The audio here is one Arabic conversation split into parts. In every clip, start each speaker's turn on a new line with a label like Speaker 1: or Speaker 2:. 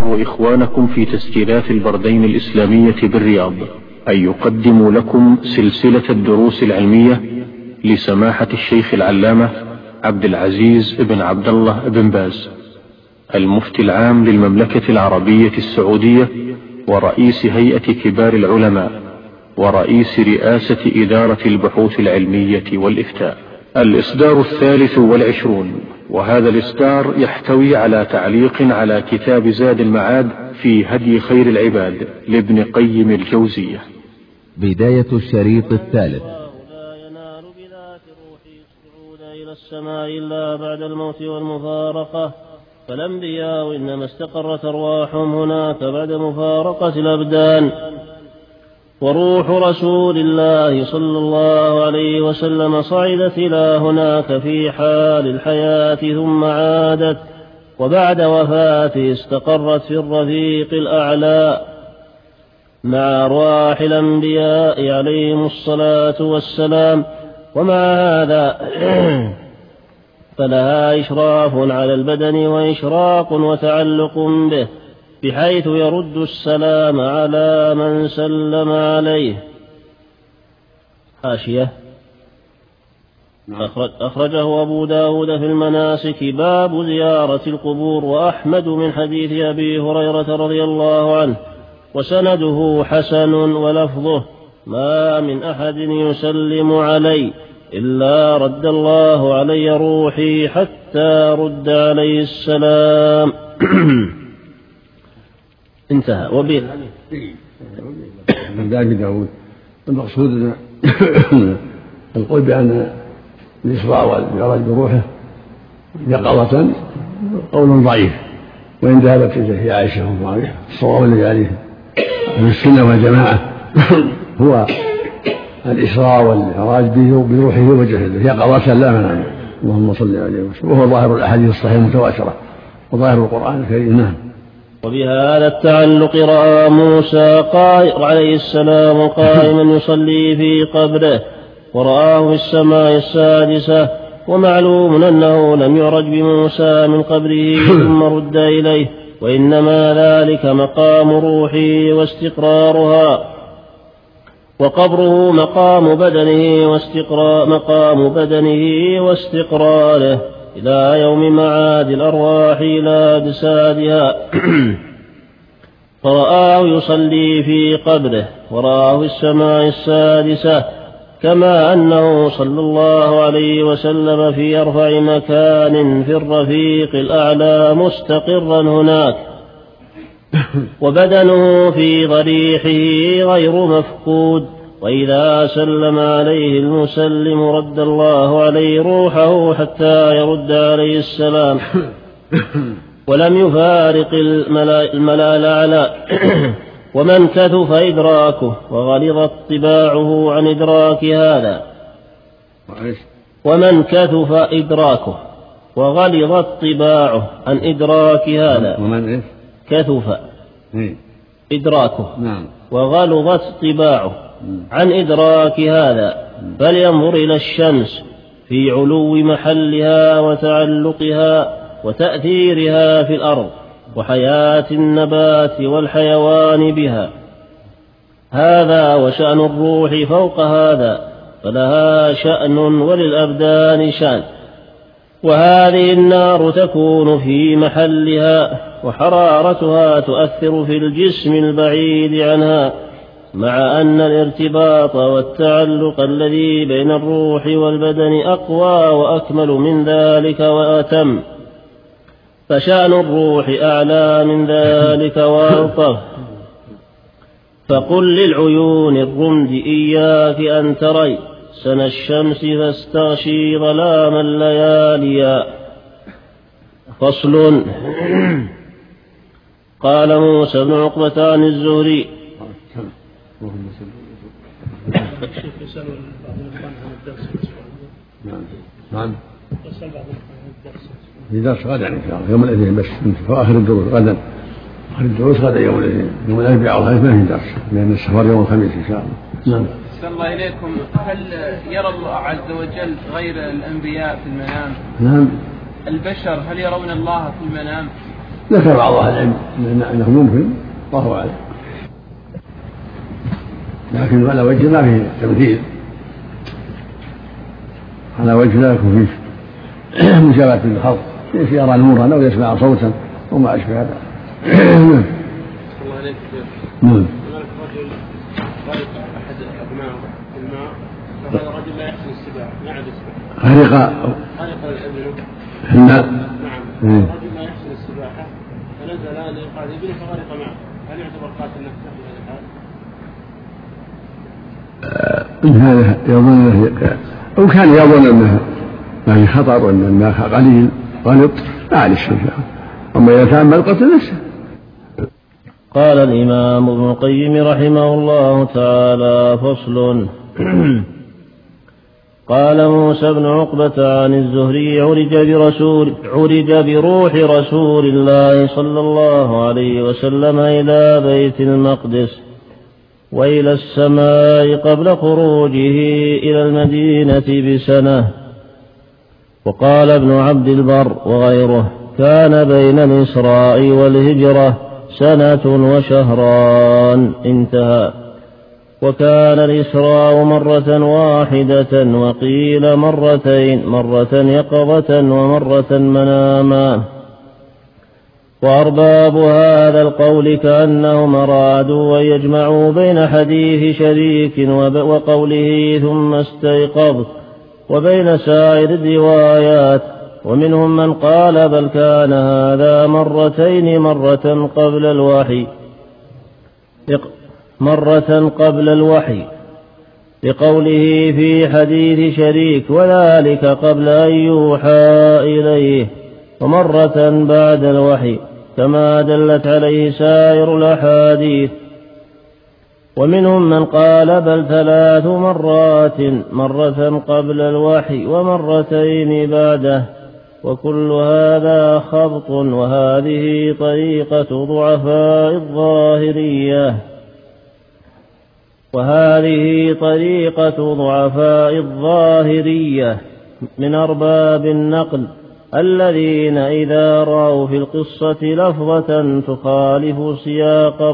Speaker 1: يسر إخوانكم في تسجيلات البردين الإسلامية بالرياض أن يقدموا لكم سلسلة الدروس العلمية لسماحة الشيخ العلامة عبد العزيز بن عبد الله بن باز، المفتي العام للمملكة العربية السعودية ورئيس هيئة كبار العلماء ورئيس رئاسة إدارة البحوث العلمية والإفتاء. الإصدار 23، وهذا الإصدار يحتوي على تعليق على كتاب زاد المعاد في هدي خير العباد لابن قيم الجوزية.
Speaker 2: بداية الشريط الثالث.
Speaker 3: لا ينال بذات الروح الصعود إلى السماء إلا بعد الموت والمفارقة، فالأنبياء إنما استقرت أرواحهم هناك بعد مفارقة الأبدان، وروح رسول الله صلى الله عليه وسلم صعدت إلى هناك في حال الحياة ثم عادت، وبعد وفاته استقرت في الرفيق الأعلى مع أرواح الأنبياء عليهم الصلاة والسلام. ومع هذا فلها إشراف على البدن وإشراق وتعلق به، بحيث يرد السلام على من سلم عليه. حاشية. أخرجه أبو داود في المناسك باب زيارة القبور، وأحمد من حديث أبي هريرة رضي الله عنه، وسنده حسن ولفظه: ما من أحد يسلم علي إلا رد الله علي روحي حتى رد عليه السلام. انتهى. وبه
Speaker 4: أبي داود المقصود القول بأن الإسراء والمعراج بروحه يقظة قول ضعيف، وإن ذهبت إليه عائشة ومعاوية الصواب الذي عليه أهل السنة والجماعة هو الإسراء والمعراج بروحه وجسده يقظة لا منام. اللهم صل عليه وسلم. وهو ظاهر الأحاديث الصحيحة المتواترة وظاهر القرآن الكريم. نعم.
Speaker 3: وبهذا التعلق رأى موسى عليه السلام قائما يصلي في قبره، ورآه في السماء السادسة، ومعلوم أنه لم يعرج بموسى من قبره ثم رد إليه، وإنما ذلك مقام روحه واستقرارها، وقبره مقام بدنه واستقراره إلى يوم معاد الأرواح إلى أجسادها. فرآه يصلي في قبره، ورآه في السماء السادسة، كما أنه صلى الله عليه وسلم في أرفع مكان في الرفيق الأعلى مستقرا هناك، وبدنه في ضريحه غير مفقود. وإذا سلم عليه المسلم رد الله عليه روحه حتى يرد عليه السلام، ولم يفارق الملا الأعلى. ومن كثف إدراكه وغلظت طباعه عن إدراك هذا ومن كثف إدراكه وغلظت طباعه عن إدراك هذا فلينظر إلى الشمس في علو محلها وتعلقها وتأثيرها في الأرض وحياة النبات والحيوان بها. هذا وشأن الروح فوق هذا، فلها شأن وللأبدان شأن. وهذه النار تكون في محلها، وحرارتها تؤثر في الجسم البعيد عنها، مع أن الارتباط والتعلق الذي بين الروح والبدن أقوى وأكمل من ذلك وأتم، فشأن الروح أعلى من ذلك وألطف. فقل للعيون الرمد إياك أن تري سنى الشمس فاستغشي ظلام الليالي. فصل. قال موسى بن عقبة عن الزهري:
Speaker 4: نعم. في درس غدا إن شاء الله يوم الاثنين بس، في آخر الدروس غدا. آخر الدروس غدا يوم الاثنين، يوم الأربعاء والخميس ما في درس، لأن السفر يوم الخميس إن شاء الله. نعم.
Speaker 5: أحسن الله إليكم. هل يرى الله عز وجل غير الأنبياء في المنام؟
Speaker 4: نعم.
Speaker 5: البشر هل يرون الله في المنام؟
Speaker 4: ذكر بعض أهل العلم أنه ممكن، الله أعلم، لكن على وجه ما فيه تمثيل، على وجه لا يكون فيه مشابهة للخلق، يرى نورا أو يسمع صوتا وما أشبه هذا.
Speaker 5: الله عليك
Speaker 4: هناك
Speaker 5: رجل غرق أحد أبنائه في الماء، وهذا الرجل لا يحسن السباحة، ما يعرف السباحة، غرق ابنه
Speaker 4: في الماء.
Speaker 5: نعم، الرجل لا يحسن السباحة فنزل لإنقاذ ابنه فغرق معه، هل يعتبر قاتل نفسه في هذا الحال؟
Speaker 4: هذا يظن أو كان يظن أنها ما في خطر وأن الماء قليل غلط، ما عليه شيء، أما إذا تأمل قتل نفسه.
Speaker 3: قال الإمام ابن القيم رحمه الله تعالى: فصل. قال موسى بن عقبة عن الزهري: عرج بروح رسول الله صلى الله عليه وسلم إلى بيت المقدس وإلى السماء قبل خروجه إلى المدينة بسنة. وقال ابن عبد البر وغيره: كان بين الإسراء والهجرة 1 وشهران. انتهى. وكان الإسراء مرة واحدة، وقيل مرتين، مرة يقظة ومرة مناما. وأرباب هذا القول كأنهم أرادوا أن يجمعوا بين حديث شريك وقوله ثم استيقظت وبين سائر الروايات، ومنهم من قال بل كان هذا مرتين، مرة قبل الوحي لقوله في حديث شريك وذلك قبل أن يوحى إليه، ومرة بعد الوحي كما دلت عليه سائر الأحاديث. ومنهم من قال بل 3 مرات، مرة قبل الوحي ومرتين بعده، وكل هذا خبط، وهذه طريقة ضعفاء الظاهرية من أرباب النقل، الذين إذا رأوا في القصة لفظة تخالف سياق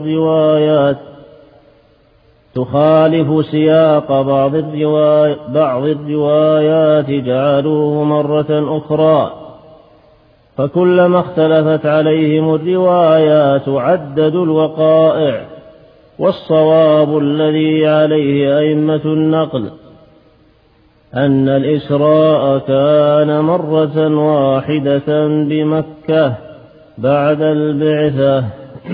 Speaker 3: بعض الروايات جعلوه مرة أخرى، فكلما اختلفت عليهم الروايات عددوا الوقائع. والصواب الذي عليه أئمة النقل أن الإسراء كان مرة واحدة بمكة بعد البعثة.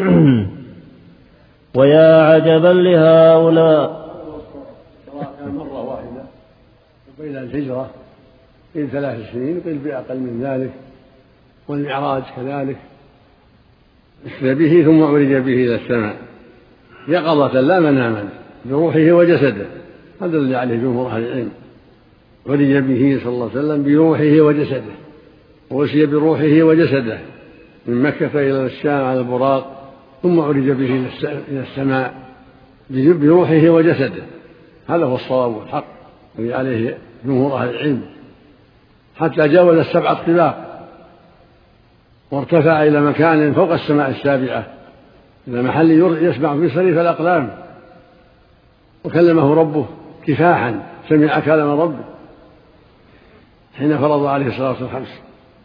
Speaker 3: ويا عجبا لهؤلاء.
Speaker 4: كان مرة واحدة وبين الهجرة قيل 3 سنين، قيل بأقل من ذلك. والمعراج كذلك أسري به ثم عرج به إلى السماء يقظة لا مناما بروحه وجسده، هذا الذي عليه جمهور أهل العلم. عرج به صلى الله عليه وسلم بروحه وجسده، ووسي بروحه وجسده من مكة إلى الشام على البراق، ثم عرج به إلى السماء بروحه وجسده. هذا هو الصواب والحق الذي عليه جمهور أهل العلم، حتى جاوز 7 طباق وارتفع إلى مكان فوق السماء السابعة، إلى محل يسمع في صريف الأقلام، وكلمه ربه كفاحا، سمع كلام ربه حين فرض عليه الصلاة والسلام 5.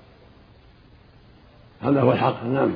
Speaker 4: هذا هو الحق. نعم.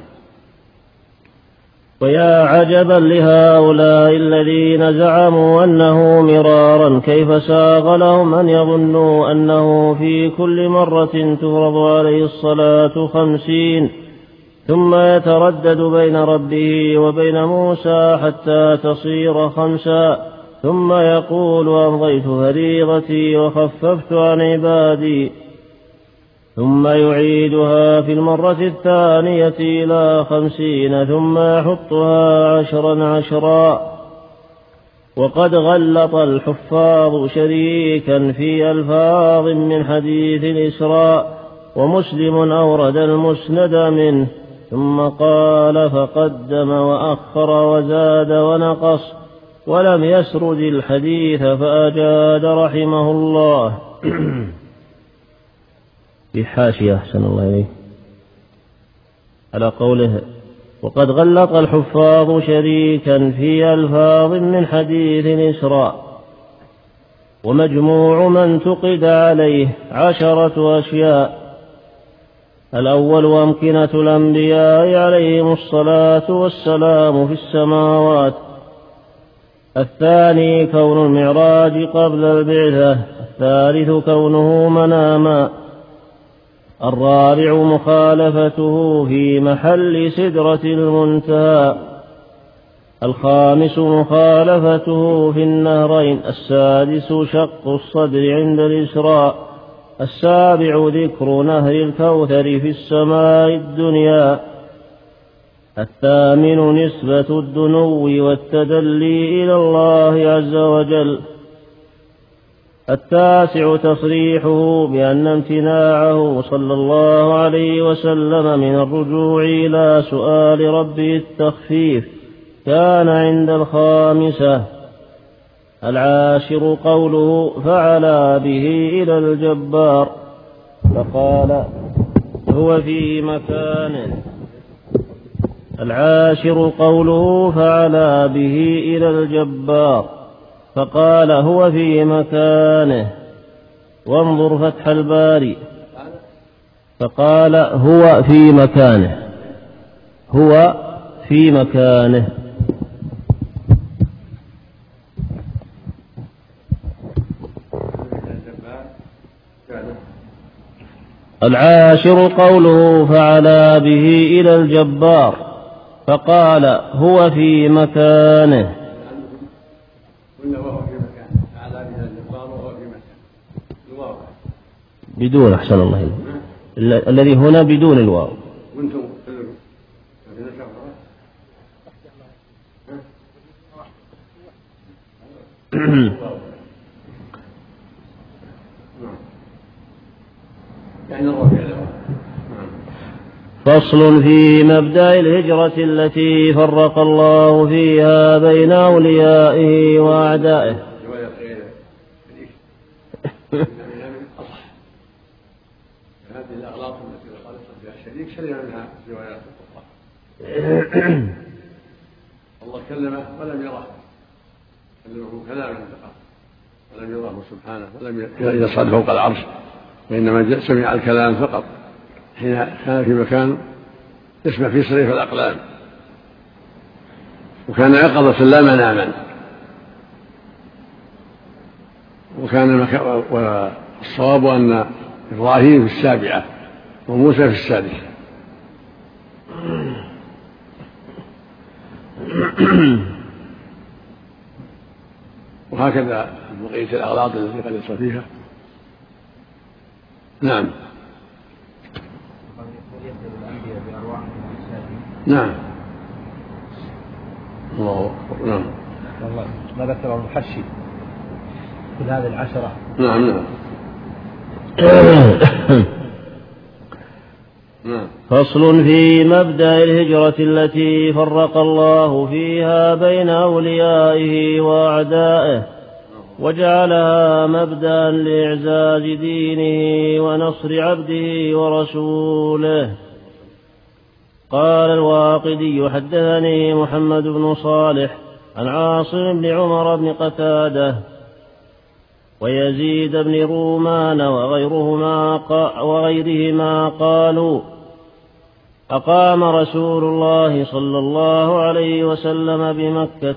Speaker 3: ويا عجبا لهؤلاء الذين زعموا أنه مرارا، كيف ساغ لهم أن يظنوا أنه في كل مرة تفرض عليه الصلاة 50 ثم يتردد بين ربه وبين موسى حتى تصير 5، ثم يقول أمضيت فريضتي وخففت عن عبادي، ثم يعيدها في المرة الثانية إلى 50، ثم يحطها 10 وقد غلط الحفاظ شريكا في ألفاظ من حديث الإسراء، ومسلم أورد المسند منه، ثم قال فقدم وأخر وزاد ونقص، ولم يسرد الحديث فأجاد رحمه الله. في حاشية أحسن الله إليه. على قوله: وقد غلط الحفاظ شريكا في ألفاظ من حديث الإسراء. ومجموع ما انتقد عليه 10 أشياء: الأول أمكنة الأنبياء عليهم الصلاة والسلام في السماوات. الثاني كون المعراج قبل البعثة. الثالث كونه مناما. الرابع مخالفته في محل سدرة المنتهى. الخامس مخالفته في النهرين. السادس شق الصدر عند الإسراء. السابع ذكر نهر الكوثر في السماء الدنيا. الثامن نسبة الدنو والتدلي إلى الله عز وجل. التاسع تصريحه بأن امتناعه صلى الله عليه وسلم من الرجوع إلى سؤال ربه التخفيف كان عند الخامسة. العاشر قوله فعلى به إلى الجبار فقال هو في مكانه. العاشر قوله فعلى به إلى الجبار فقال هو في مكانه. وانظر فتح الباري. فقال هو في مكانه. هو في مكانه. العاشر قوله فعلى به إلى الجبار فقال هو في مكانه. بدون أحسن الله الذي هنا بدون الواو. فصل في مبدأ الهجرة التي فرق الله فيها بين أوليائه وأعدائه.
Speaker 4: هذه الأغلاط التي خالفت فيها الشريك شرع منها روايات أخرى. الله كلمه ولم يره، كلمه كلاما فقط ولم يره سبحانه، ولم يصعد فوق العرش، وإنما سمع الكلام فقط حين كان في مكان يسمع فيه صريف الأقلام، وكان يقظة لا مناما، وكان والصواب أن إبراهيم في السابعة وموسى في السادسة. وهكذا بقية الأغلاط التي قد يصل فيها. نعم. نعم. الله أكبر. نعم.
Speaker 6: والله ما ذكر المحشي في هذه 10.
Speaker 4: نعم. نعم.
Speaker 3: فصل في مبدأ الهجرة التي فرق الله فيها بين أوليائه وأعدائه، وجعلها مبدأ لإعزاز دينه ونصر عبده ورسوله. قال الواقدي حدثني محمد بن صالح عن عاصم بن عمر بن قتادة ويزيد بن رومان وغيرهما قالوا أقام رسول الله صلى الله عليه وسلم بمكة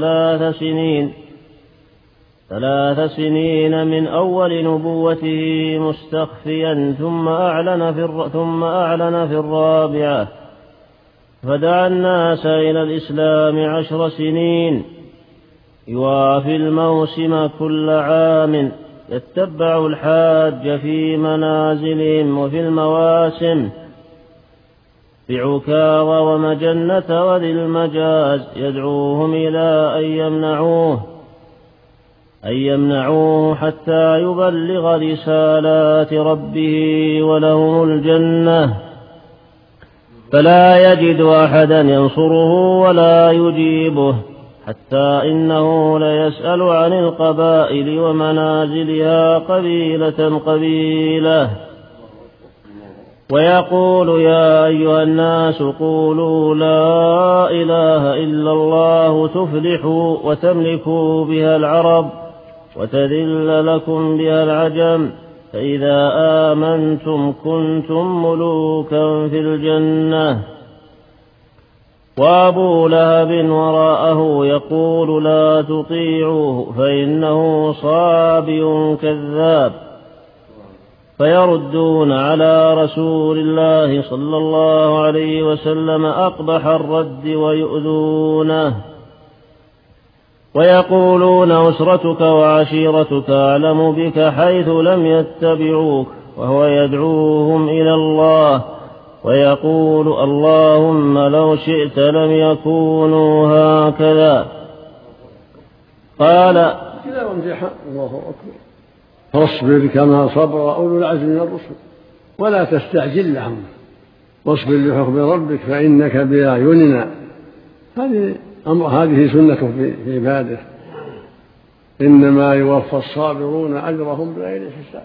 Speaker 3: 3 سنين من أول نبوته مستخفيا، ثم أعلن في 4 فدعا الناس إلى الإسلام 10 سنين، يوافي الموسم كل عام، يتبع الحاج في منازلهم وفي المواسم بعكاظ ومجنة وذي المجاز، يدعوهم إلى أن يمنعوه حتى يبلغ رسالات ربه ولهم الجنة، فلا يجد أحدا ينصره ولا يجيبه، حتى إنه ليسأل عن القبائل ومنازلها قبيلة قبيلة، ويقول يا أيها الناس قولوا لا إله إلا الله تفلحوا وتملكوا بها العرب وتذل لكم بها العجم فإذا آمنتم كنتم ملوكا في الجنة. وأبو لهب وراءه يقول لا تطيعوه فإنه صابئ كذاب، فيردون على رسول الله صلى الله عليه وسلم أقبح الرد ويؤذونه، ويقولون أسرتك وعشيرتك أعلم بك حيث لم يتبعوك، وهو يدعوهم إلى الله ويقول اللهم لو شئت لم يكونوا هكذا. قال
Speaker 4: كلا وامتحان الله أكبر. فاصبر كما صبر أولو العزم من الرسل ولا تستعجل لهم واصبر لحكم ربك فإنك بأعيننا. هذه سنته في عباده، إنما يوفى الصابرون أجرهم بغير حساب.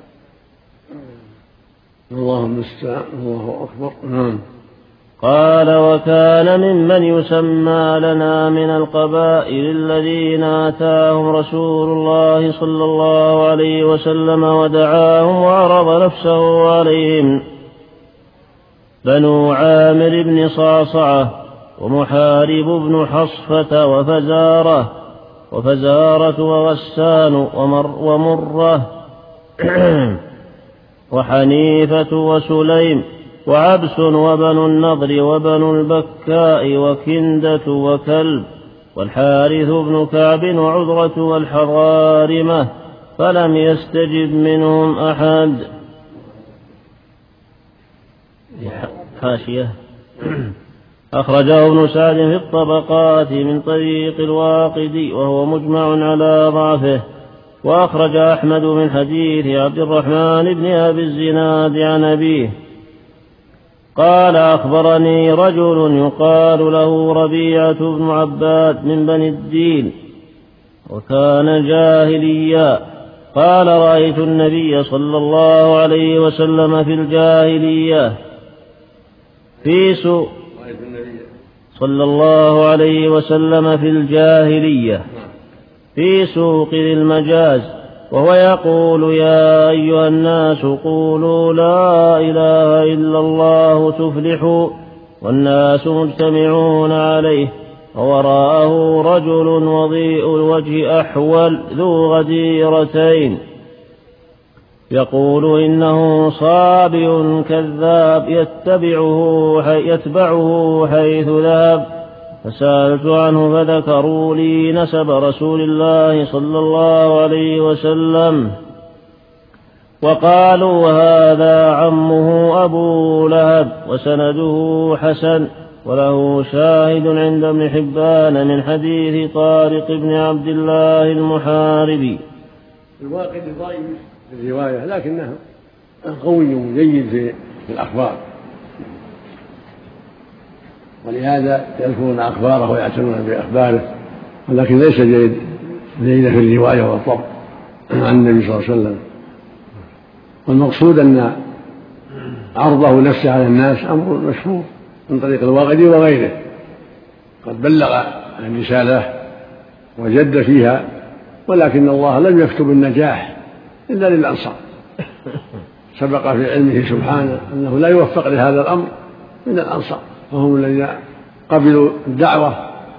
Speaker 4: الله المستعان. الله أكبر.
Speaker 3: قال وكان ممن يسمى لنا من القبائل الذين آتاهم رسول الله صلى الله عليه وسلم ودعاهم وعرض نفسه عليهم بنو عامر بن صعصعة ومحارب بن حصفة وفزارة وغسان ومرة وحنيفة وسليم وعبس وبنو النضر وبنو البكاء وكندة وكلب والحارث بن كعب وعذرة والحرارمة، فلم يستجب منهم أحد. حاشية. أخرجه ابن سعد في الطبقات من طريق الواقدي وهو مجمع على ضعفه. وأخرج أحمد من حديث عبد الرحمن بن أبي الزناد عن أبيه قال أخبرني رجل يقال له ربيعة بن عباد من بني الدين وكان جاهليا، قال رأيت النبي صلى الله عليه وسلم في الجاهلية صلى الله عليه وسلم في الجاهلية في سوق ذي المجاز وهو يقول يا أيها الناس قولوا لا إله إلا الله تفلحوا، والناس مجتمعون عليه، ووراءه رجل وضيء الوجه أحول ذو غديرتين يقول إنه صابئ كذاب يتبعه حيث ذهب، فسألت عنه فذكروا لي نسب رسول الله صلى الله عليه وسلم وقالوا هذا عمه أبو لهب وسنده حسن، وله شاهد عند ابن حبان من حديث طارق بن عبد الله المحاربي.
Speaker 4: الواقد ضعيف في الرواية لكنه قوي جيد في الأخبار، ولهذا يذكرون أخباره ويعتنون بأخباره، ولكن ليس جيد في الرواية والضبط عن النبي صلى الله عليه وسلم. والمقصود أن عرضه نفسه على الناس أمر مشهور من طريق الواقدي وغيره، قد بلغ الرسالة وجد فيها، ولكن الله لم يكتب النجاح إلا للأنصار، سبق في علمه سبحانه أنه لا يوفق لهذا الأمر من الأنصار، وهم الذين قبلوا الدعوة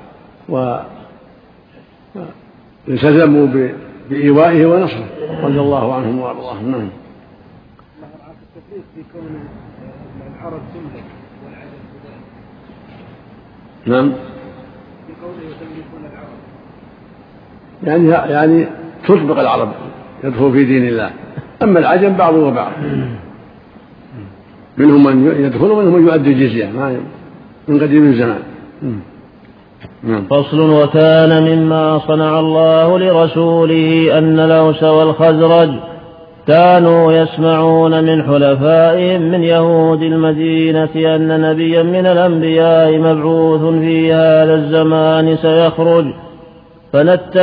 Speaker 4: والتزموا بإيوائه ونصره رضي الله عنهم وارضاهم. نعم. نعم. يعني تسبق العرب يدخل في دين الله، أما العجم بعض وبعض، منهم من يدخل ومنهم من يؤدي الجزية من قديم الزمان.
Speaker 3: فصل. وكان مما صنع الله لرسوله أن الأوس والخزرج كانوا يسمعون من حلفائهم من يهود المدينة أن نبيا من الأنبياء مبعوث في هذا الزمان سيخرج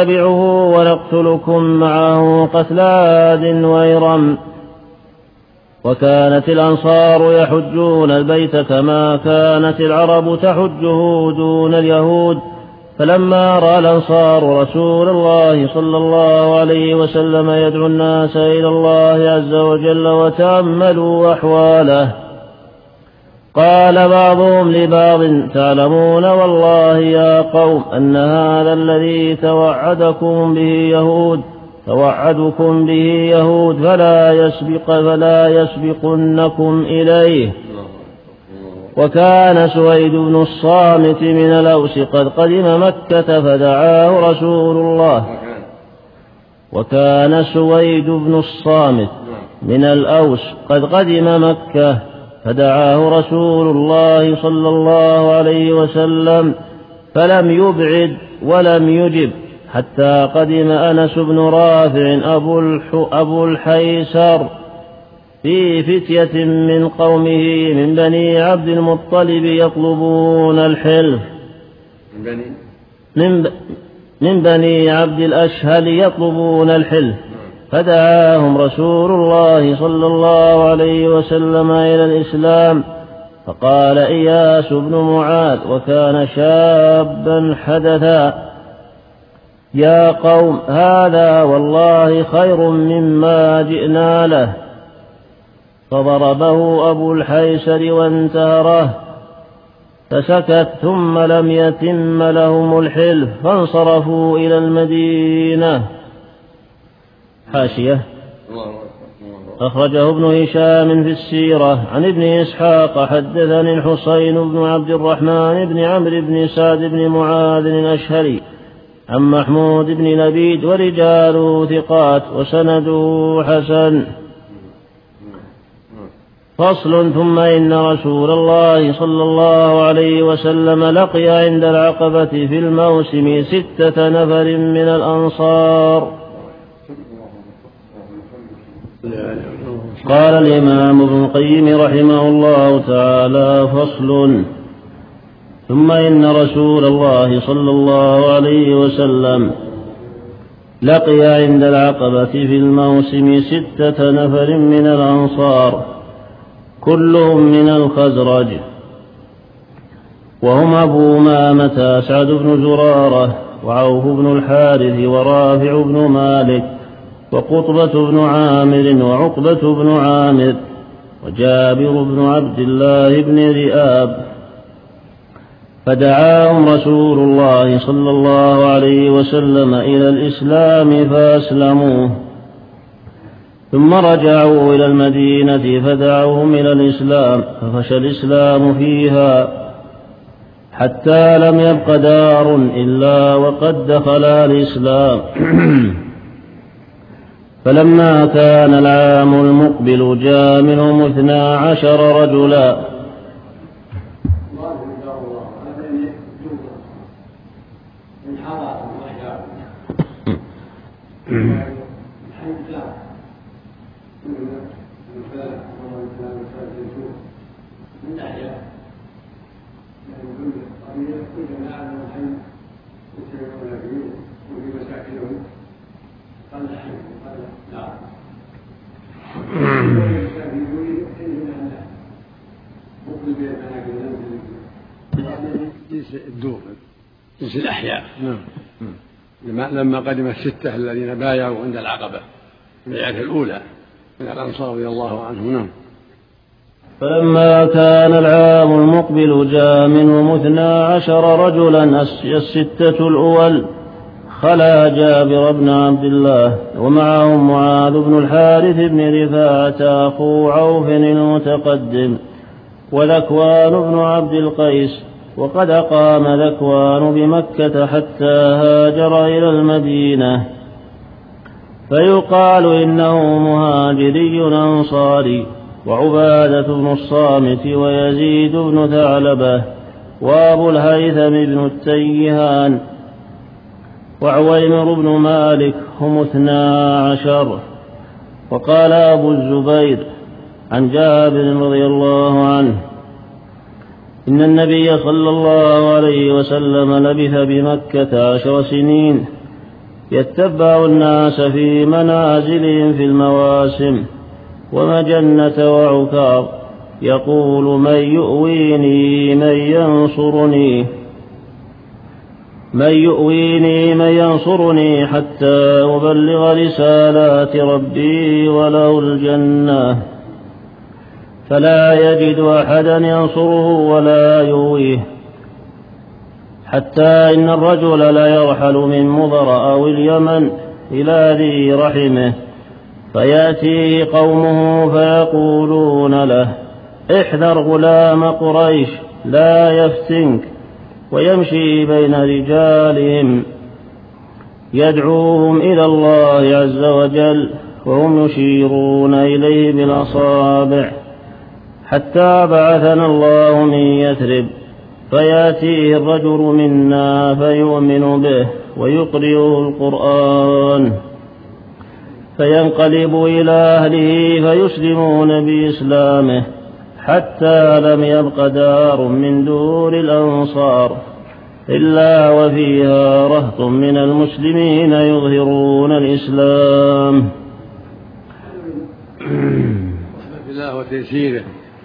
Speaker 3: فنتبعه ونقتلكم معه قتل عاد وإرم. وكانت الأنصار يحجون البيت كما كانت العرب تحجه دون اليهود. فلما رأى الأنصار رسول الله صلى الله عليه وسلم يدعو الناس إلى الله عز وجل وتأملوا أحواله، قال بعضهم لبعض: تعلمون والله يا قوم أن هذا الذي توعدكم به يهود فلا يسبقنكم إليه. وكان سويد بن الصامت من الأوس قد قدم مكة فدعاه رسول الله صلى الله عليه وسلم فلم يبعد ولم يجب حتى قدم أنس بن رافع أبو الحيسر في فتية من قومه من بني عبد المطلب يطلبون الحلف، من بني عبد الأشهل يطلبون الحلف، فدعاهم رسول الله صلى الله عليه وسلم إلى الإسلام. فقال إياس بن معاذ وكان شابا حدثا: يا قوم هذا والله خير مما جئنا له. فضربه أبو الحيسر وانتهره فسكت، ثم لم يتم لهم الحلف فانصرفوا إلى المدينة. حاشية: أخرجه ابن هشام في السيرة عن ابن إسحاق حدثني الحسين بن عبد الرحمن بن عمرو بن سعد بن معاذ الأشهري عن محمود بن لبيد ورجاله ثقات وسنده حسن. فصل: ثم إن رسول الله صلى الله عليه وسلم لقي عند العقبة في الموسم 6 نفر من الأنصار. قال الإمام ابن القيم رحمه الله تعالى: فصل: ثم إن رسول الله صلى الله عليه وسلم لقي عند العقبة في الموسم 6 نفر من الأنصار كلهم من الخزرج، وهم أبو أمامة أسعد بن زرارة وعوف بن الحارث ورافع بن مالك وقطبة بن عامر وعقبة بن عامر وجابر بن عبد الله بن رئاب. فدعاهم رسول الله صلى الله عليه وسلم إلى الإسلام فأسلموه، ثم رجعوا إلى المدينة فدعوهم إلى الإسلام ففشى الإسلام فيها حتى لم يبق دار إلا وقد دخل الإسلام. فلما كان العام المقبل جاء منهم 12 رجلا
Speaker 4: جنس الأحياء. لما قدم 6 الذين بايعوا عند العقبة البيعة الأولى من الأنصار رضي الله عنهم.
Speaker 3: فلما كان العام المقبل جاء منهم 12 رجلا 6 الأول خلا جابر بن عبد الله ومعهم معاذ بن الحارث بن رفاعة أخو عوف المتقدم وذكوان بن عبد القيس. وقد أقام ذكوان بمكة حتى هاجر إلى المدينة، فيقال إنه مهاجري أنصاري. وعبادة بن الصامت ويزيد بن ثعلبة وأبو الهيثم بن التيهان وعويمر بن مالك هم 12. وقال أبو الزبير عن جابر رضي الله عنه إن النبي صلى الله عليه وسلم لبث بمكة 10 سنين يتبع الناس في منازلهم في المواسم، ومجنة وعكاظ يقول من يؤويني من ينصرني حتى أبلغ رسالات ربي وله الجنة، فلا يجد أحدا ينصره ولا يؤويه، حتى إن الرجل لا يرحل من مضر أو اليمن إلى ذي رحمه، فيأتيه قومه فيقولون له احذر غلام قريش لا يفتنك، ويمشي بين رجالهم يدعوهم إلى الله عز وجل وهم يشيرون إليه بالأصابع، حتى بعثنا الله من يثرب، فيأتيه الرجل منا فيؤمن به ويقرئه القرآن، فينقلب إلى أهله فيسلمون بإسلامه، حتى لم يبق دار من دور الأنصار إلا وفيها رهط من المسلمين يظهرون الإسلام.
Speaker 4: رحمة الله وتيسيره،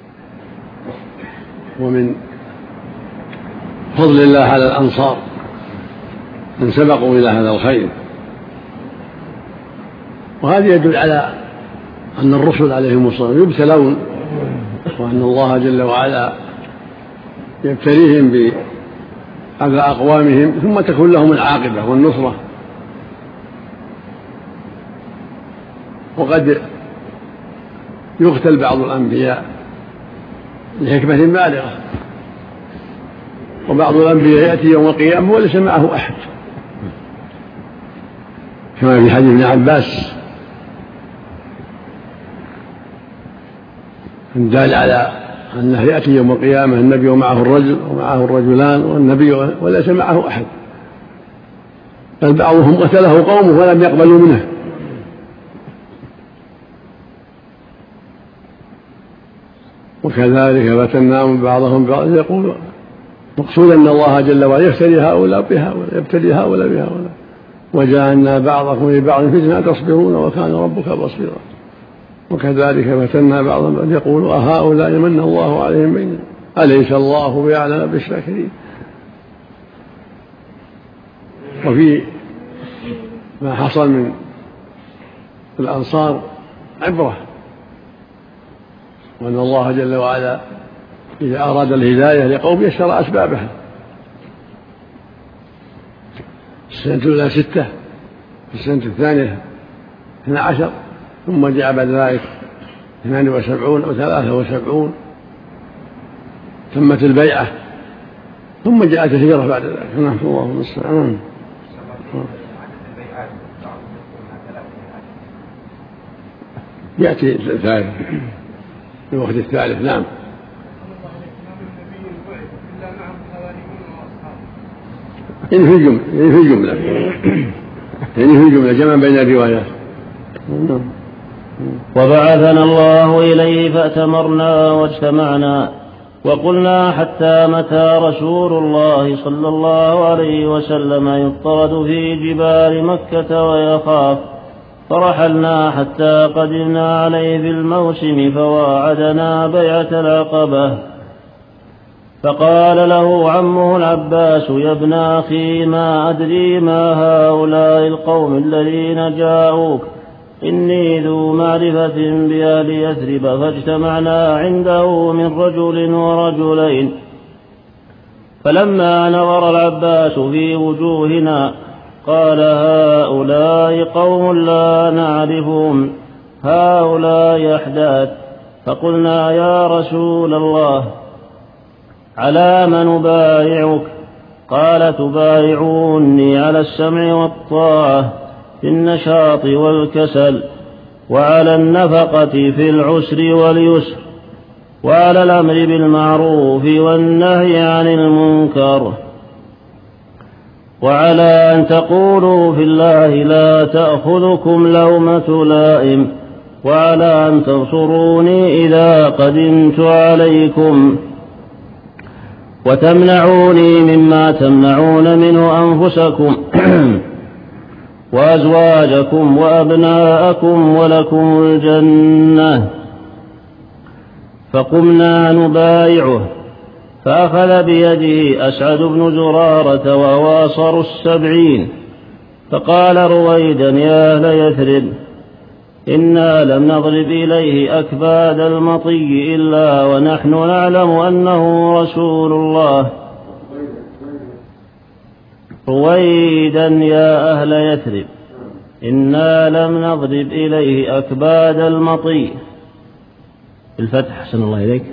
Speaker 4: ومن فضل الله على الأنصار من سبقوا إلى هذا الخير، وهذا يدل على أن الرسل عليهم الصلاة يبتلون، وأن الله جل وعلا يبتليهم بأذى أقوامهم ثم تكون لهم العاقبة والنصرة. وقد يقتل بعض الأنبياء لحكمة بالغة، وبعض الأنبياء يأتي يوم القيامة وليس معه أحد، كما في حديث ابن عباس دال على أنه يأتي يوم القيامة النبي ومعه الرجل ومعه الرجلان والنبي وليس معه أحد، بل بعضهم قتله قومه ولم يقبلوا منه. وكذلك فتناهم بعضهم بعض يقول مقصود أن الله جل وعلا يبتلي هؤلاء بهؤلاء يبتلي هؤلاء بهؤلاء، وجعلنا بعضكم لبعض فتنة تصبرون وكان ربك بصيرا. وكذلك فتنا بعضهم يقول أهؤلاء من الله عليهم بيننا أليس الله بأعلم بالشاكرين. وفي ما حصل من الأنصار عبرة، وأن الله جل وعلا إذا أراد الهداية لقوم يسر أسبابها. السنة الأولى 6، في السنة الثانية 12، ثم جاء بعد ذلك 72 أو 73، تمت البيعة، ثم جاءت الهجرة بعد ذلك. نعم الله المستعان. يأتي الثالث في الوقت الثالث. نعم. يعني في الجملة جمع بين الروايات.
Speaker 3: وبعثنا الله إليه فأتمرنا واجتمعنا وقلنا حتى متى رسول الله صلى الله عليه وسلم يطرد في جبال مكة ويخاف، فرحلنا حتى قدمنا عليه في الموسم فواعدنا بيعة العقبة، فقال له عمه العباس يا ابن أخي ما أدري ما هؤلاء القوم الذين جاءوك، إني ذو معرفة بأهل يثرب، فاجتمعنا عنده من رجل ورجلين، فلما نظر العباس في وجوهنا قال هؤلاء قوم لا نعرفهم، هؤلاء أحداث. فقلنا يا رسول الله على من نبايعك؟ قال تبايعوني على السمع والطاعة في النشاط والكسل، وعلى النفقة في العسر واليسر، وعلى الأمر بالمعروف والنهي عن المنكر، وعلى أن تقولوا في الله لا تأخذكم لومة لائم، وعلى أن تنصروني إذا قدمت عليكم، وتمنعوني مما تمنعون منه أنفسكم، وأزواجكم وأبناءكم ولكم الجنة. فقمنا نبايعه، فأخذ بيده أسعد بن زرارة وهو أصغر 70، فقال رويدا: يا أهل يثرب، إنا لم نضرب إليه أكباد المطي إلا ونحن نعلم أنه رسول الله. رويدا يا أهل يثرب، إنا لم نضرب إليه أكباد المطي، بالفتح أحسن الله إليك،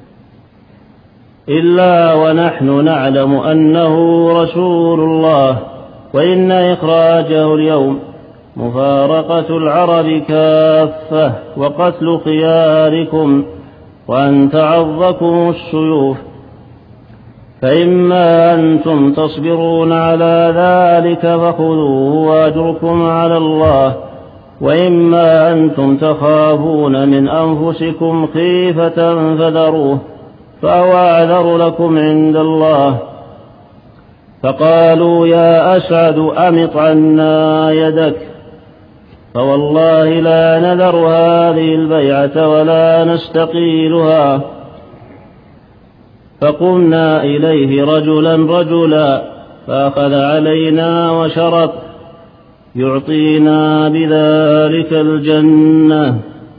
Speaker 3: إلا ونحن نعلم أنه رسول الله، وإن إخراجه اليوم مفارقة العرب كافة وقتل خياركم وأن تعظكم السيوف، فإما أنتم تصبرون على ذلك فخذوه وأجركم على الله، وإما أنتم تخافون من أنفسكم خيفة فذروه، فهو أعذر لكم عند الله. فقالوا: يا أسعد أمط عنا يدك، فوالله لا نذر هذه البيعة ولا نستقيلها. فقمنا إليه رجلا رجلا، فأخذ علينا وشرط يعطينا بذلك الجنة.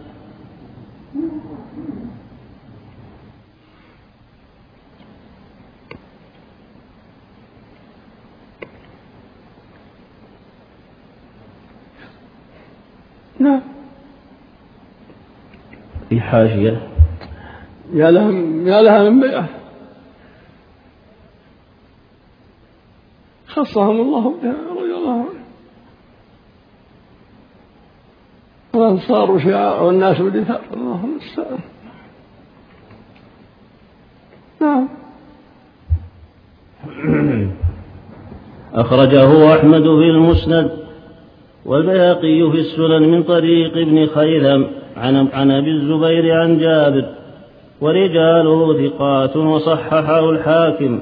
Speaker 4: نعم.
Speaker 3: في حاشية:
Speaker 4: يا لها من بيعة خصهم الله بها رضي الله عنه. الأنصار شيعاء والناس بدثار، اللهم المستعان. نعم.
Speaker 3: أخرجه أحمد في المسند والبيهقي في السنن من طريق ابن خيثم عن أبي الزبير عن جابر، ورجاله ثقات وصححه الحاكم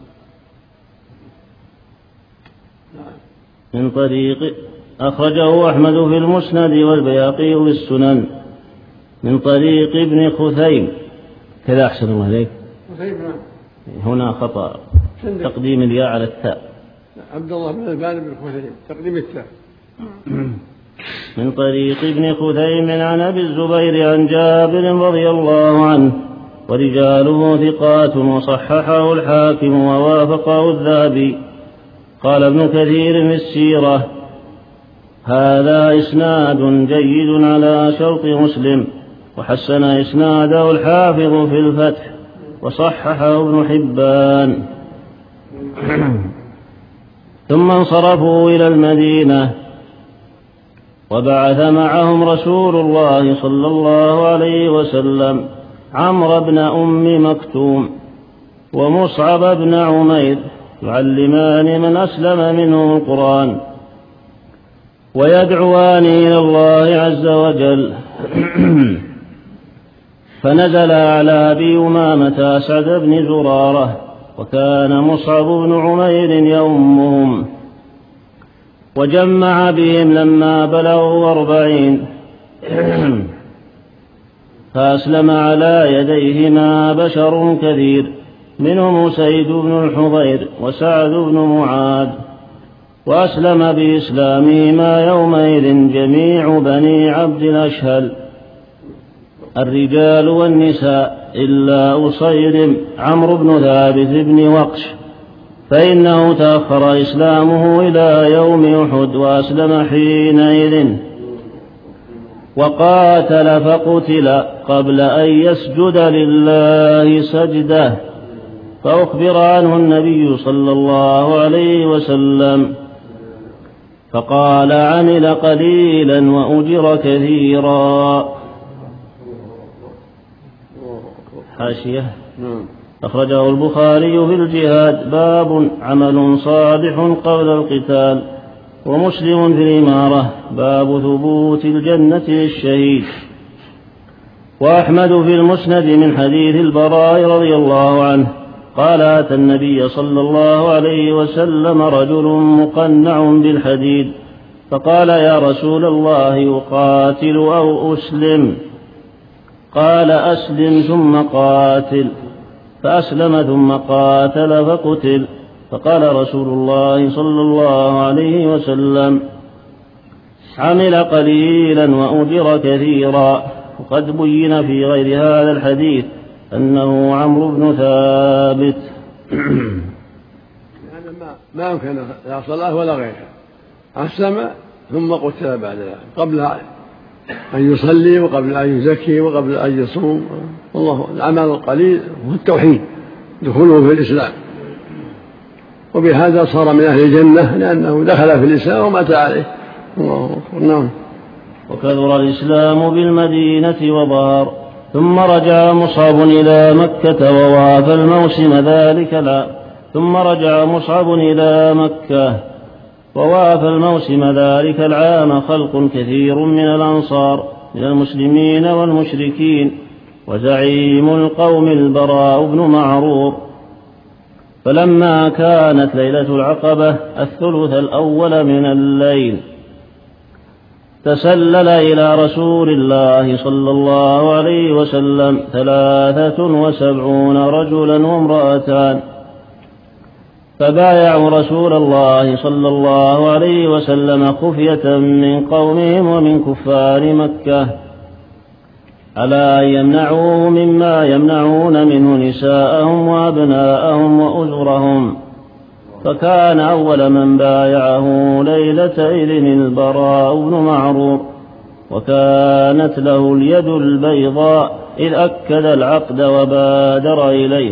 Speaker 3: من طريق. أخرجه أحمد في المسند والبيهقي في السنن من طريق ابن خثيم، كذا أحسن الله عليك، هنا خطأ، تقديم الياء على التاء.
Speaker 4: عبد الله بن البان بن خثيم، تقديم التاء.
Speaker 3: من طريق ابن خثيم عن أبي الزبير عن جابر رضي الله عنه، ورجاله ثقات وصححه الحاكم ووافقه الذهبي. قال ابن كثير في السيرة: هذا إسناد جيد على شرط مسلم، وحسن إسناده الحافظ في الفتح، وصححه ابن حبان. ثم انصرفوا إلى المدينة، وبعث معهم رسول الله صلى الله عليه وسلم عمرو بن أم مكتوم ومصعب بن عمير يعلمان من أسلم منه القرآن ويدعوان إلى الله عز وجل. فنزل على أبي أمامة أسعد بن زرارة، وكان مصعب بن عمير يومهم، وجمع بهم لما بلغوا 40، فأسلم على يديهما بشر كثير، منهم سيد بن الحضير وسعد بن معاذ، وأسلم بإسلامهما يومئذ جميع بني عبد الأشهل، الرجال والنساء، إلا أصير عمرو بن ثابت بن وقش، فإنه تأخر إسلامه إلى يوم أحد، وأسلم حينئذ، وقاتل فقتل قبل أن يسجد لله سجده، فأخبر عنه النبي صلى الله عليه وسلم فقال: عمل قليلا وأجر كثيرا. حاشية: أخرجه البخاري في الجهاد، باب عمل صالح قبل القتال، ومسلم في الإمارة، باب ثبوت الجنة للشهيد. وأحمد في المسند من حديث البراء رضي الله عنه قال: أتى النبي صلى الله عليه وسلم رجل مقنع بالحديد، فقال يا رسول الله أقاتل أو أسلم؟ قال أسلم ثم قاتل. فأسلم ثم قاتل فقتل. فقال رسول الله صلى الله عليه وسلم عمل قليلا وأجر كثيرا. وقد بين في غير هذا الحديث أنه عمرو بن ثابت.
Speaker 4: ما يمكن لا صلاة ولا غيرها، أسلم ثم قتل بعد ذلك قبل أن يصلي وقبل أن يزكي وقبل أن يصوم. والله العمل القليل هو التوحيد، دخوله في الإسلام، وبهذا صار من أهل الجنة لأنه دخل في الإسلام ومات عليه. الله أكبر. نعم.
Speaker 3: وكثر الإسلام بالمدينة وظهر. ثم رجع مصعب إلى مكة ووافى الموسم ذلك العام. ثم رجع مصعب إلى مكة ووافى الموسم ذلك العام خلق كثير من الأنصار من المسلمين والمشركين، وزعيم القوم البراء بن معرور. فلما كانت ليلة العقبة الثلث الأول من الليل تسلل إلى رسول الله صلى الله عليه وسلم 73 رجلا وامرأتان، فبايعوا رسول الله صلى الله عليه وسلم خفية من قومهم ومن كفار مكة على أن يمنعوه مما يمنعون منه نساءهم وأبناءهم وأزرهم. فكان أول من بايعه ليلتئذ البراء بن معرور، وكانت له اليد البيضاء إذ أكد العقد وبادر إليه.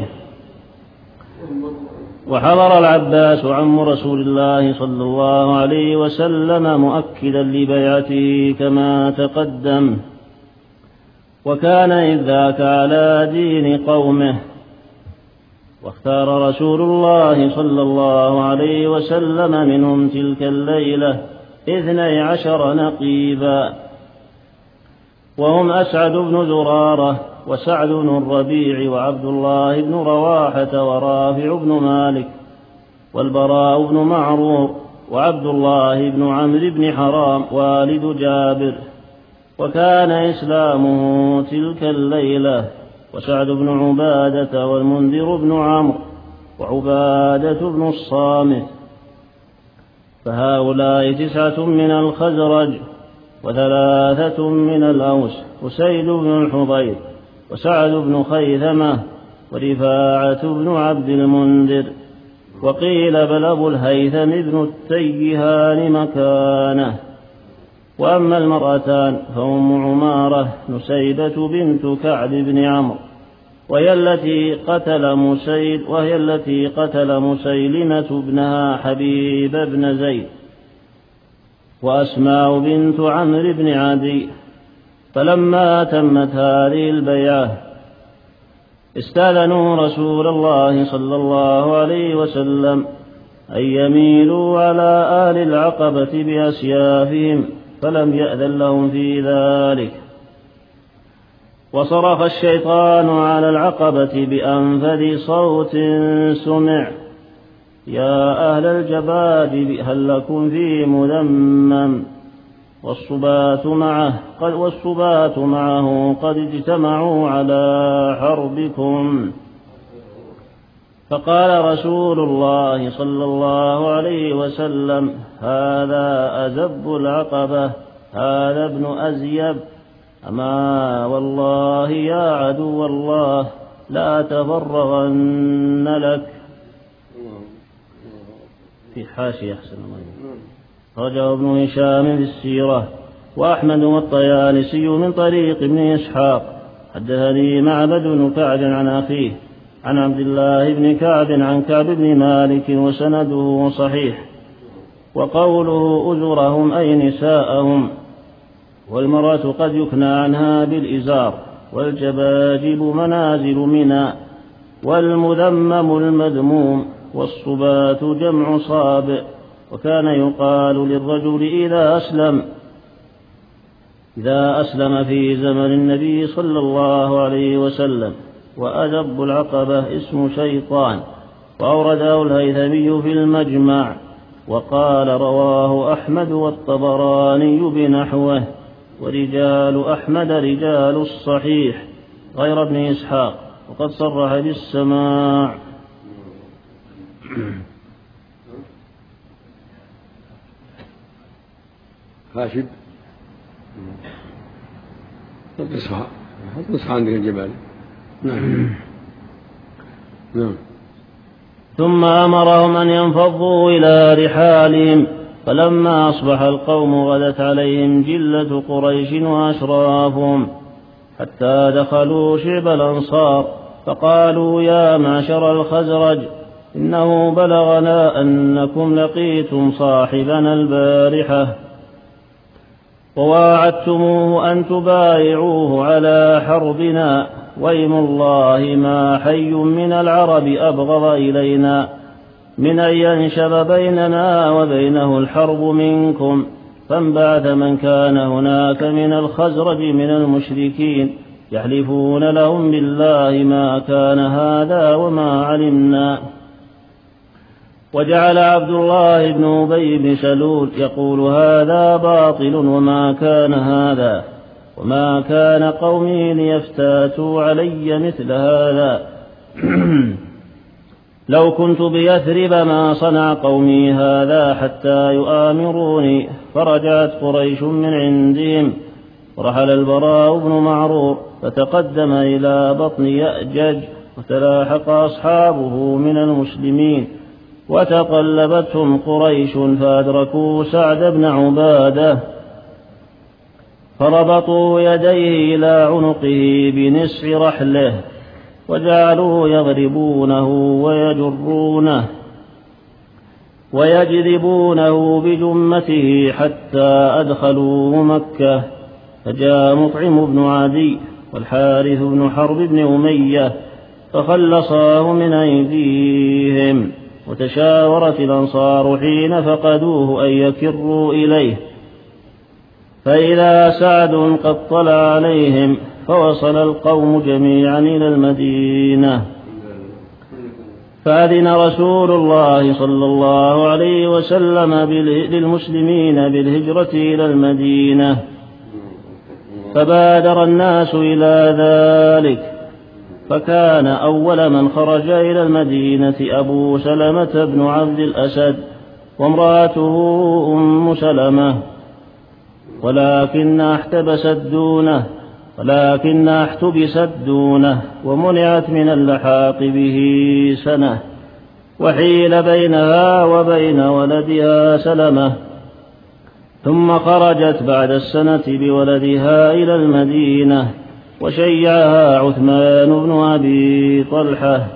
Speaker 3: وحضر العباس عم رسول الله صلى الله عليه وسلم مؤكدا لبيعته كما تقدم، وكان إذ ذاك على دين قومه. واختار رسول الله صلى الله عليه وسلم منهم تلك الليلة 12 نقيبا، وهم أسعد بن زرارة وسعد بن الربيع وعبد الله بن رواحة ورافع بن مالك والبراء بن معرور وعبد الله بن عمرو بن حرام والد جابر. وكان إسلامه تلك الليلة وسعد بن عبادة والمنذر بن عمرو وعبادة بن الصامت. فهؤلاء 9 من الخزرج و3 من الأوس، أسيد بن الحضير وسعد بن خيثمة ورفاعة بن عبد المنذر. وقيل بل أبو الهيثم بن التيهان مكانه. وأما المرأتان فأم عمارة نسيبة بنت كعب بن عمرو وهي التي قتل مسيلمة ابنها حبيب بن زيد، وأسماء بنت عمرو بن عدي. فلما تمت هذه البيعة استأذنوا رسول الله صلى الله عليه وسلم أن يميلوا على آل العقبة بأسيافهم، فلم يأذن لهم في ذلك. وصرخ الشيطان على العقبة بأنفذ صوت سمع: يا أهل الجباد هل لكم في مذمم؟ والصبات معه قد اجتمعوا على حربكم. فقال رسول الله صلى الله عليه وسلم: هذا أزب العقبة، هذا ابن أزيب. أما والله يا عدو الله لا تفرغن لك. في حاشية أحسن الله. رجع ابن هشام في السيرة. وأحمد والطيالسي من طريق ابن إسحاق حدثني معبد بن كعب عن أخيه عن عبد الله بن كعب عن كعب بن مالك وسنده صحيح. وقوله أزرهم أي نساءهم، والمرأة قد يكنى عنها بالإزار، والجباجب منازل منى، والمذمم المذموم، والصبات جمع صابئ. وكان يقال للرجل إذا أسلم في زمن النبي صلى الله عليه وسلم. وأذب العقبة اسم شيطان، وأورده الهيثمي في المجمع. وقال رواه أحمد والطبراني بنحوه. ورجال أحمد رجال الصحيح غير ابن إسحاق، وقد صرح بالسماع.
Speaker 4: خاشب نصح عندك الجبال. نعم.
Speaker 3: ثم أمرهم أن ينفضوا إلى رحالهم، فلما أصبح القوم غدت عليهم جلة قريش وأشرافهم حتى دخلوا شعب الأنصار، فقالوا يا معشر الخزرج إنه بلغنا أنكم لقيتم صاحبنا البارحة وواعدتموه أن تبايعوه على حربنا، وإيم الله ما حي من العرب أبغض إلينا من أن ينشب بيننا وبينه الحرب منكم. فانبعث من كان هناك من الخزرج من المشركين يحلفون لهم بالله ما كان هذا وما علمنا. وجعل عبد الله بن أبي بن سلول يقول هذا باطل وما كان هذا، وما كان قومي ليفتاتوا علي مثل هذا. لو كنت بيثرب ما صنع قومي هذا حتى يؤامروني. فرجعت قريش من عندهم، ورحل البراء بن معرور فتقدم إلى بطن يأجج، وتلاحق أصحابه من المسلمين، وتقلبتهم قريش فأدركوا سعد بن عبادة، فربطوا يديه إلى عنقه بنسع رحله، وجعلوا يضربونه ويجذبونه بجمته حتى أدخلوا مكة. فجاء مطعم بن عدي والحارث بن حرب بن أمية فخلصاه من أيديهم. وتشاورت الأنصار حين فقدوه أن يكروا إليه، فإذا سعد قد طلع عليهم فوصل القوم جميعا إلى المدينة. فأذن رسول الله صلى الله عليه وسلم للمسلمين بالهجرة إلى المدينة، فبادر الناس إلى ذلك. فكان أول من خرج إلى المدينة أبو سلمة بن عبد الأسد وامرأته أم سلمة، ولكن احتبست دونه ومنعت من اللحاق به سنة، وحيل بينها وبين ولدها سلمة. ثم خرجت بعد السنة بولدها إلى المدينة، وشيعها عثمان بن أبي طلحة.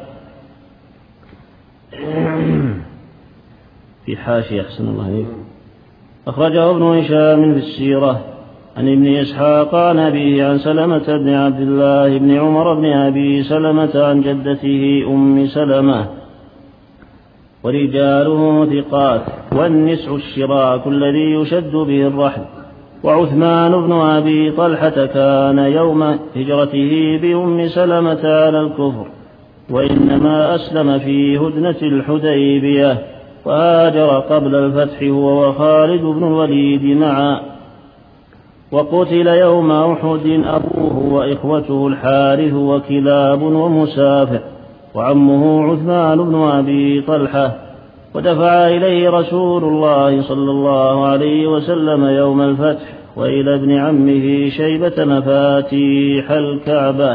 Speaker 3: في حاشية أحسن الله عليك. أخرجه ابن هشام في السيرة عن ابن إسحاق عن أبيه عن سلمة بن عبد الله بن عمر بن أبي سلمة عن جدته أم سلمة، ورجاله ثقات. والنسع الشراك الذي يشد به الرحل. وعثمان بن أبي طلحة كان يوم هجرته بأم سلمة على الكفر، وإنما أسلم في هدنة الحديبية، وهاجر قبل الفتح هو وخالد بن الوليد معا. وقتل يوم أحد أبوه وإخوته الحارث وكلاب ومسافع وعمه عثمان بن أبي طلحة. ودفع إليه رسول الله صلى الله عليه وسلم يوم الفتح وإلى ابن عمه شيبة مفاتيح الكعبة،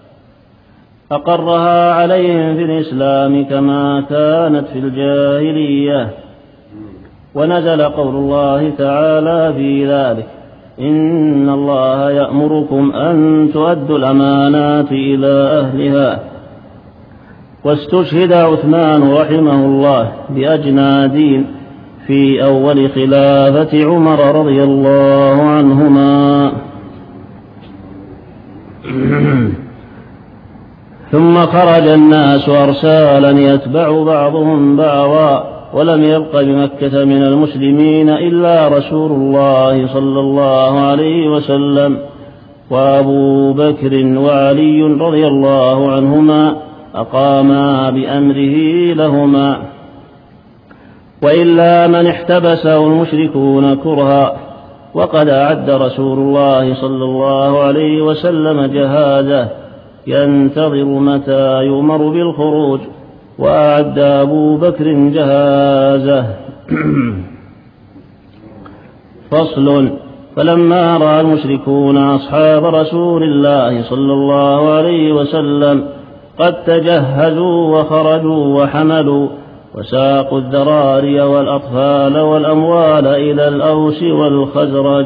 Speaker 3: أقرها عليهم في الإسلام كما كانت في الجاهلية. ونزل قول الله تعالى في ذلك: إن الله يأمركم أن تؤدوا الأمانات إلى أهلها. واستشهد عثمان رحمه الله بأجنادين في أول خلافة عمر رضي الله عنهما. ثم خرج الناس أرسالا يتبع بعضهم بعضا، ولم يبق بمكة من المسلمين إلا رسول الله صلى الله عليه وسلم وأبو بكر وعلي رضي الله عنهما أقاما بأمره لهما. وإلا من احتبسه المشركون كرها. وقد أعد رسول الله صلى الله عليه وسلم جهازه ينتظر متى يؤمر بالخروج، وأعد أبو بكر جهازه. فصل. فلما رأى المشركون أصحاب رسول الله صلى الله عليه وسلم قد تجهزوا وخرجوا وحملوا وساقوا الذراري والأطفال والأموال إلى الأوس والخزرج،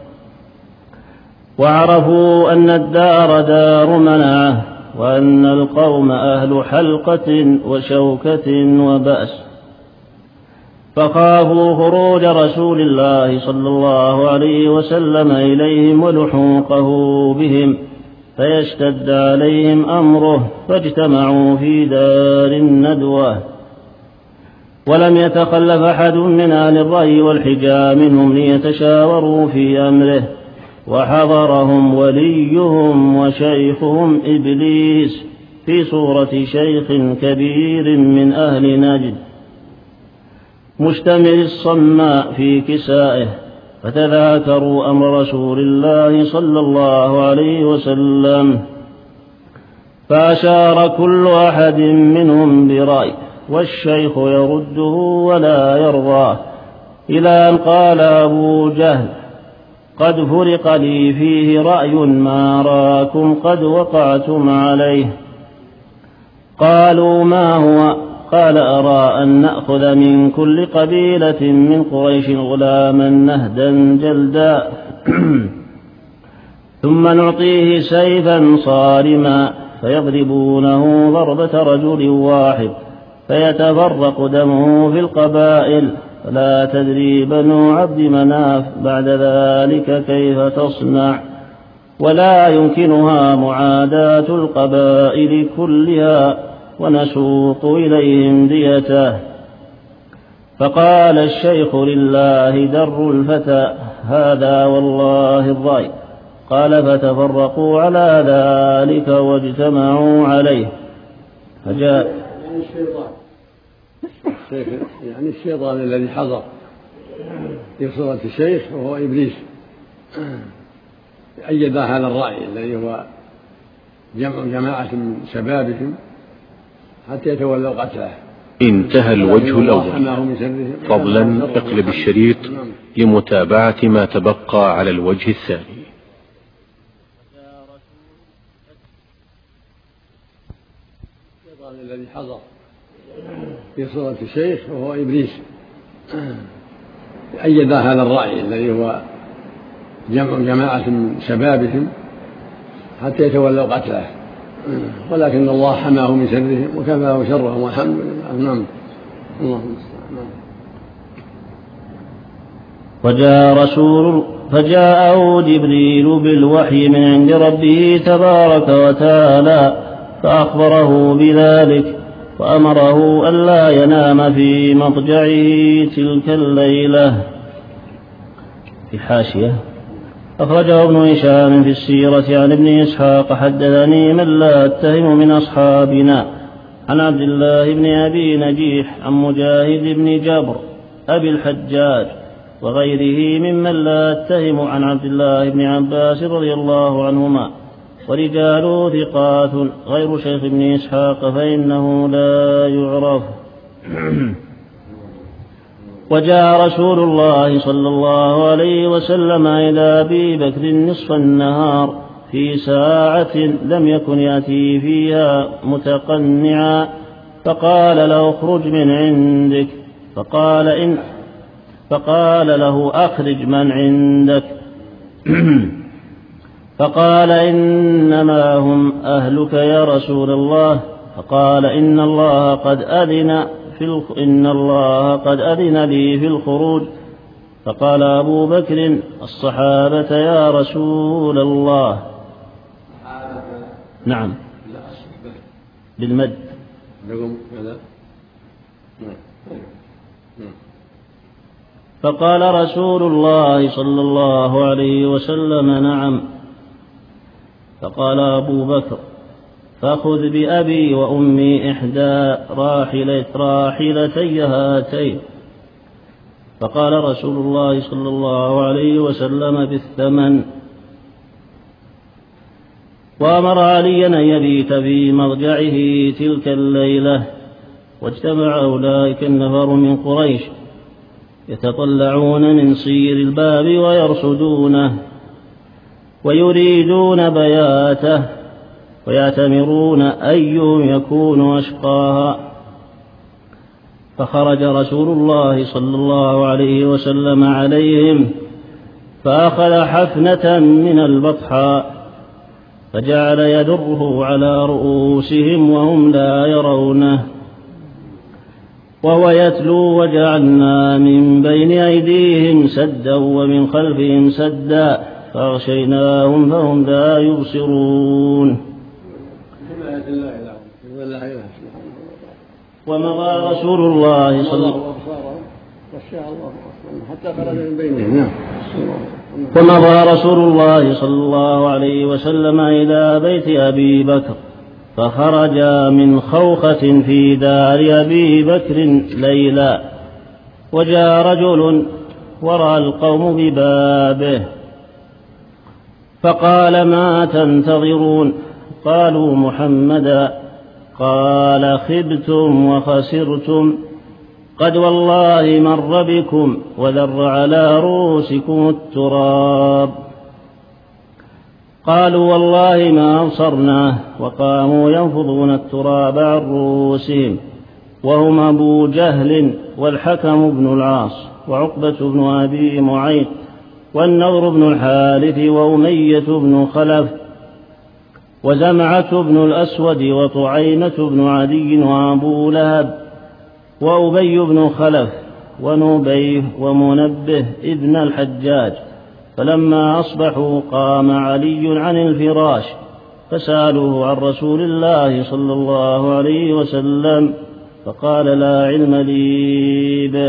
Speaker 3: وعرفوا أن الدار دار منعه، وأن القوم أهل حلقة وشوكة وبأس، فخافوا خروج رسول الله صلى الله عليه وسلم إليهم ولحوقه بهم فيشتد عليهم أمره، فاجتمعوا في دار الندوة. ولم يتخلف أحد من أهل الرأي والحجة منهم ليتشاوروا في أمره، وحضرهم وليهم وشيخهم إبليس في صورة شيخ كبير من أهل نجد مشتمل الصماء في كسائه، فتذاكروا أمر رسول الله صلى الله عليه وسلم، فأشار كل أحد منهم برأي، والشيخ يرده ولا يرضاه، إلى أن قال أبو جهل: قد فرق لي فيه رأي ما راكم قد وقعتم عليه. قالوا: ما هو؟ قال: أرى أن نأخذ من كل قبيلة من قريش غلاما نهدا جلدا ثم نعطيه سيفا صارما فيضربونه ضربة رجل واحد فيتفرق دمه في القبائل، فلا تدري بنو عبد مناف بعد ذلك كيف تصنع، ولا يمكنها معاداة القبائل كلها، ونسوق إليهم ديته. فقال الشيخ: لله در الفتى، هذا والله الرأي. قال: فتفرقوا على ذلك واجتمعوا عليه. فجاء
Speaker 4: يعني الشيطان الذي حضر في صورة الشيخ وهو إبليس أيد هذا الرأي الذي هو جمع جماعة من شبابهم حتى يتولوا قتله.
Speaker 1: انتهى الوجه الأول. فضلا اقلب الشريط لمتابعة ما تبقى على الوجه الثاني.
Speaker 4: الشيطان الذي حضر في صورة الشيخ وهو إبليس أيد هذا الرأي الذي هو جمع جماعة من شبابهم حتى يتولوا قتله، ولكن الله حماه من شرهم وكفاه شرهم والحمد لله. نعم. اللهم
Speaker 3: فجاءه جبريل بالوحي من عند ربه تبارك وتعالى فأخبره بذلك، وأمره ألا ينام في مضجعه تلك الليلة. في حاشية: أخرجه ابن هشام في السيرة عن ابن إسحاق: حدثني من لا أتهم من أصحابنا عن عبد الله بن أبي نجيح عن مجاهد بن جبر أبي الحجاج وغيره ممن لا أتهم عن عبد الله بن عباس رضي الله عنهما، ورجاله ثقات غير شيخ ابن إسحاق فإنه لا يعرف. وجاء رسول الله صلى الله عليه وسلم إلى أبي بكر نصف النهار في ساعة لم يكن يأتي فيها متقنعا، فقال له: اخرج من عندك. فقال له: أخرج من عندك. فقال: إنما هم أهلك يا رسول الله. فقال: إن الله قد أذن لي في الخروج. فقال أبو بكر: الصحابة يا رسول الله. نعم، بالمد. فقال رسول الله صلى الله عليه وسلم: نعم. فقال أبو بكر: فخذ بأبي وأمي إحدى راحلتي هاتين فقال رسول الله صلى الله عليه وسلم بالثمن. وأمر عليا أن يبيت في مضجعه تلك الليلة. واجتمع أولئك النفر من قريش يتطلعون من صير الباب ويرصدونه ويريدون بياته ويأتمرون أيهم يكون أشقاها. فخرج رسول الله صلى الله عليه وسلم عليهم فأخذ حفنة من البطحاء فجعل يدره على رؤوسهم وهم لا يرونه وهو يتلو: وجعلنا من بين أيديهم سدا ومن خلفهم سدا فأغشيناهم فهم لا يبصرون. ومضى رسول الله صلى الله ومضى رسول الله صلى الله عليه وسلم إلى بيت أبي بكر فخرج من خوخة في دار أبي بكر ليلا. وجاء رجل ورأى القوم ببابه فقال: ما تنتظرون؟ قالوا: محمدا. قال: خبتم وخسرتم، قد والله مر بكم وذر على رؤوسكم التراب. قالوا: والله ما أبصرناه. وقاموا ينفضون التراب عن رؤوسهم وهم أبو جهل والحكم بن العاص وعقبة بن أبي معيط والنضر بن الحارث وأمية بن خلف وزمعة بن الأسود وطعيمة بن عدي وأبو لهب وأبي بن خلف ونبيه ومنبه ابن الحجاج. فلما أصبحوا قام علي عن الفراش فسألوه عن رسول الله صلى الله عليه وسلم فقال: لا علم لي به.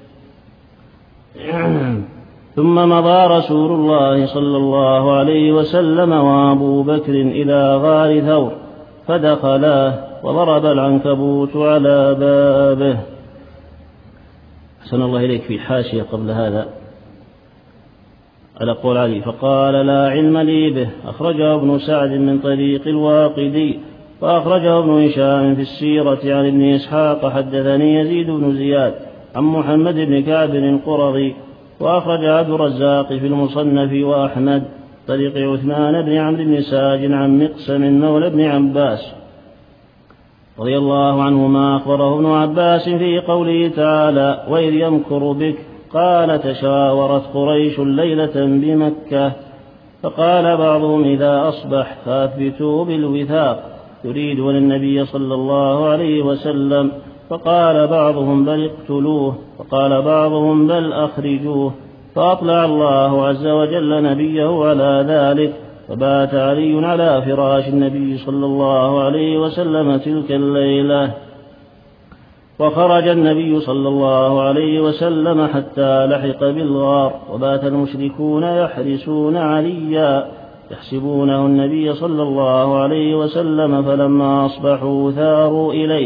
Speaker 3: ثم مضى رسول الله صلى الله عليه وسلم وأبو بكر إلى غار ثور فدخلاه وضرب العنكبوت على بابه. أحسن الله إليك في حاشية قبل هذا على قول علي: فقال: لا علم لي به. أخرجه ابن سعد من طريق الواقدي وأخرجه ابن هشام في السيرة عن ابن إسحاق حدثني يزيد بن زياد عن محمد بن كعب القرظي. وأخرج عبد الرزاق في المصنف وأحمد طريق عثمان بن عمرو بن ساج عن مقسم مولى بن عباس رضي الله عنهما. أخبره ابن عباس في قوله تعالى: وإذ يمكر بك قال: تشاورت قريش ليلة بمكة فقال بعضهم: إذا أصبح فأثبتوا بالوثاق يريدون النبي صلى الله عليه وسلم. فقال بعضهم: بل اقتلوه. فقال بعضهم: بل أخرجوه. فأطلع الله عز وجل نبيه على ذلك فبات علي على فراش النبي صلى الله عليه وسلم تلك الليلة. وخرج النبي صلى الله عليه وسلم حتى لحق بالغار وبات المشركون يحرسون عليا يحسبونه النبي صلى الله عليه وسلم. فلما أصبحوا ثاروا إليه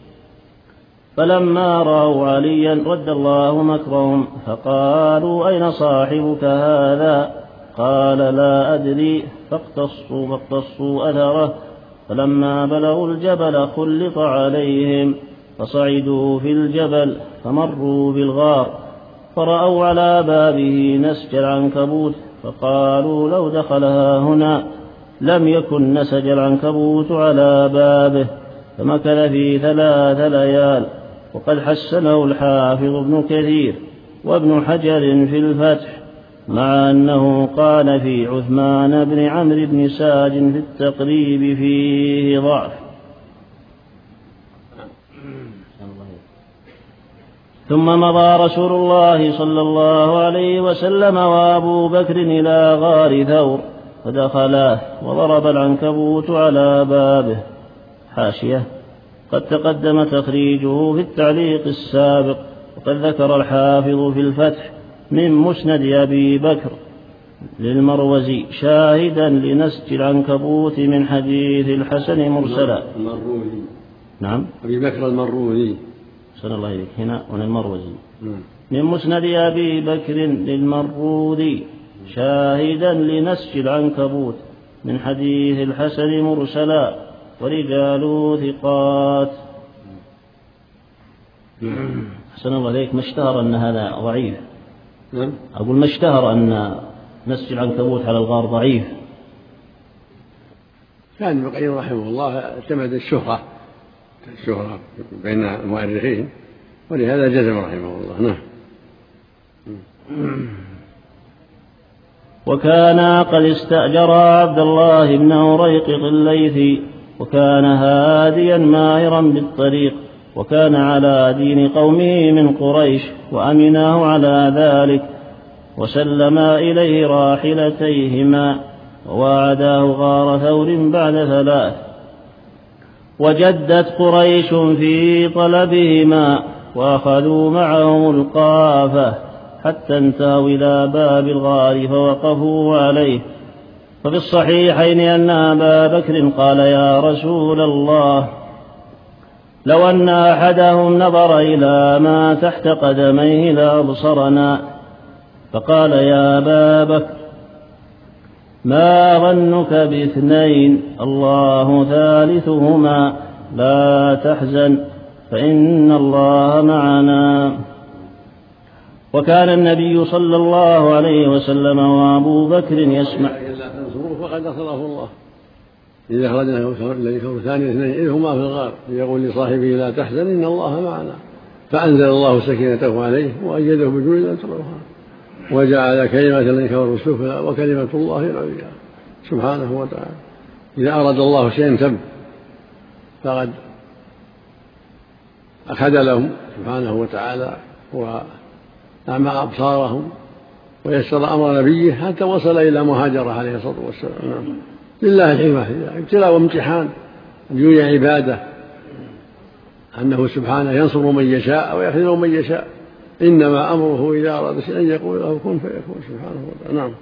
Speaker 3: فلما رأوا عليا رد الله مكرهم فقالوا: أين صاحبك هذا؟ قال: لا أدري. فاقتصوا أثره. فلما بلغوا الجبل خلط عليهم فصعدوا في الجبل فمروا بالغار فرأوا على بابه نسج العنكبوت فقالوا: لو دخلها هنا لم يكن نسج العنكبوت على بابه. فمكث في 3 ليال. وقد حسنه الحافظ ابن كثير وابن حجر في الفتح مع أنه قال في عثمان بن عمرو بن ساج في التقريب فيه ضعف. ثم مضى رسول الله صلى الله عليه وسلم وأبو بكر إلى غار ثور فدخلاه وضرب العنكبوت على بابه. حاشية: قد تقدم تخريجه في التعليق السابق. وقد ذكر الحافظ في الفتح من مسند أبي بكر للمروزي شاهدا لنسج العنكبوت من حديث الحسن مرسلا.
Speaker 4: المروزي.
Speaker 3: نعم.
Speaker 4: أبي بكر المروزي.
Speaker 3: أحسن الله إليك. هنا المروزي من مسند أبي بكر للمروذي شاهدا لنسج العنكبوت من حديث الحسن مرسلا ورجاله ثقات. أحسن الله إليك. ما اشتهر أن هذا ضعيف. أقول ما اشتهر أن نسج العنكبوت على الغار ضعيف.
Speaker 4: كان ابن القيم رحمه الله اعتمد الشهرة بين المؤرخين ولهذا جزم رحمه الله. نعم.
Speaker 3: وكان قد استأجر عبد الله بن أريقط الليثي وكان هاديا ماهرا بالطريق وكان على دين قومه من قريش وأمناه على ذلك وسلما إليه راحلتيهما وواعداه غار ثور بعد 3 وجدت قريش في طلبهما وأخذوا معهم القافة حتى انتهوا إلى باب الغار فوقفوا عليه. ففي الصحيحين أن أبا بكر قال يا رسول الله لو أن أحدهم نظر إلى ما تحت قدميه لأبصرنا. فقال يا أبا بكر ما ظنك ب2 الله ثالثهما لا تحزن فإن الله معنا. وكان النبي صلى الله عليه وسلم وأبو بكر يسمع
Speaker 4: إلا تنصروه فقد نصره الله إذا أخرجنا الذي كفر ثاني 2 إذ هما في الغار يقول لصاحبه لا تحزن إن الله معنا فأنزل الله سكينته عليه وأيده بجنود لم تروها وجعل كلمة الذين كفروا السفلى وكلمة الله العليا سبحانه وتعالى. إذا أراد الله شيئا تم فقد أخذلهم سبحانه وتعالى وأعمى أبصارهم ويسر أمر نبيه حتى وصل إلى مهاجرة عليه الصلاة والسلام. لله الحكمة ابتلاء وامتحان دون عبادة أنه سبحانه ينصر من يشاء ويخذل من يشاء إنما أمره إذا أراد شيئا أن يقول له كن فيكون سبحانه وتعالى. نعم.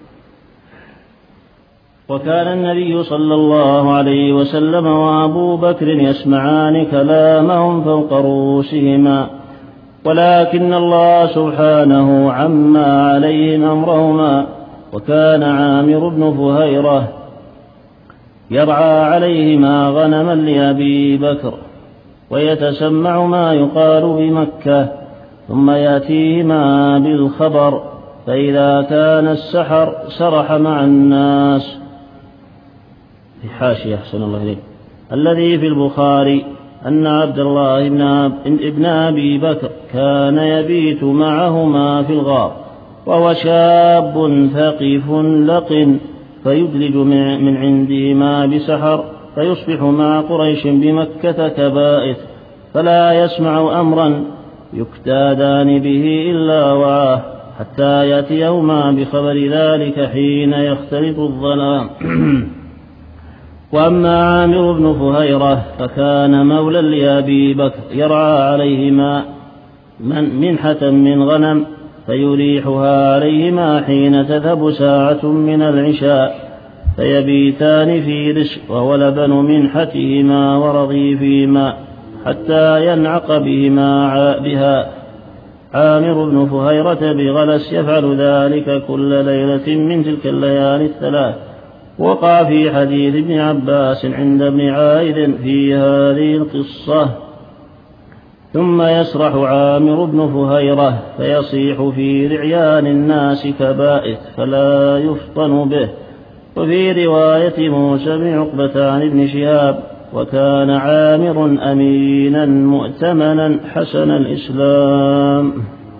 Speaker 3: وكان النبي صلى الله عليه وسلم وأبو بكر يسمعان كلامهم فوق رؤوسهما ولكن الله سبحانه عمى عليهم أمرهما. وكان عامر بن فهيرة يرعى عليهما غنما لأبي بكر ويتسمع ما يقال بمكة ثم يأتيهما بالخبر فإذا كان السحر سرح مع الناس. في حاشية أحسن الله إليك الذي في البخاري أن عبد الله ابن أبي بكر كان يبيت معهما في الغار وهو شاب ثقيف لق فيدلج من عندهما بسحر فيصبح مع قريش بمكة كبائت فلا يسمع أمرا يكتادان به إلا وعاه حتى يأتيهما بخبر ذلك حين يختلط الظلام. وأما عامر بن فهيرة فكان مولى لأبي بكر يرعى عليهما منحة من غنم فيريحها عليهما حين تذهب ساعة من العشاء فيبيتان في رزق وهو لبن منحتهما ورغيفهما حتى ينعق بها. عامر بن فهيرة بغلس يفعل ذلك كل ليلة من تلك الليالي 3. وقع في حديث ابن عباس عند ابن عائذ في هذه القصة. ثم يسرح عامر بن فهيرة فيصيح في رعيان الناس كبائت فلا يفطن به. وفي رواية موسى بن عقبة عن ابن شهاب وكان عامر أمينا مؤتمنا حسن الإسلام.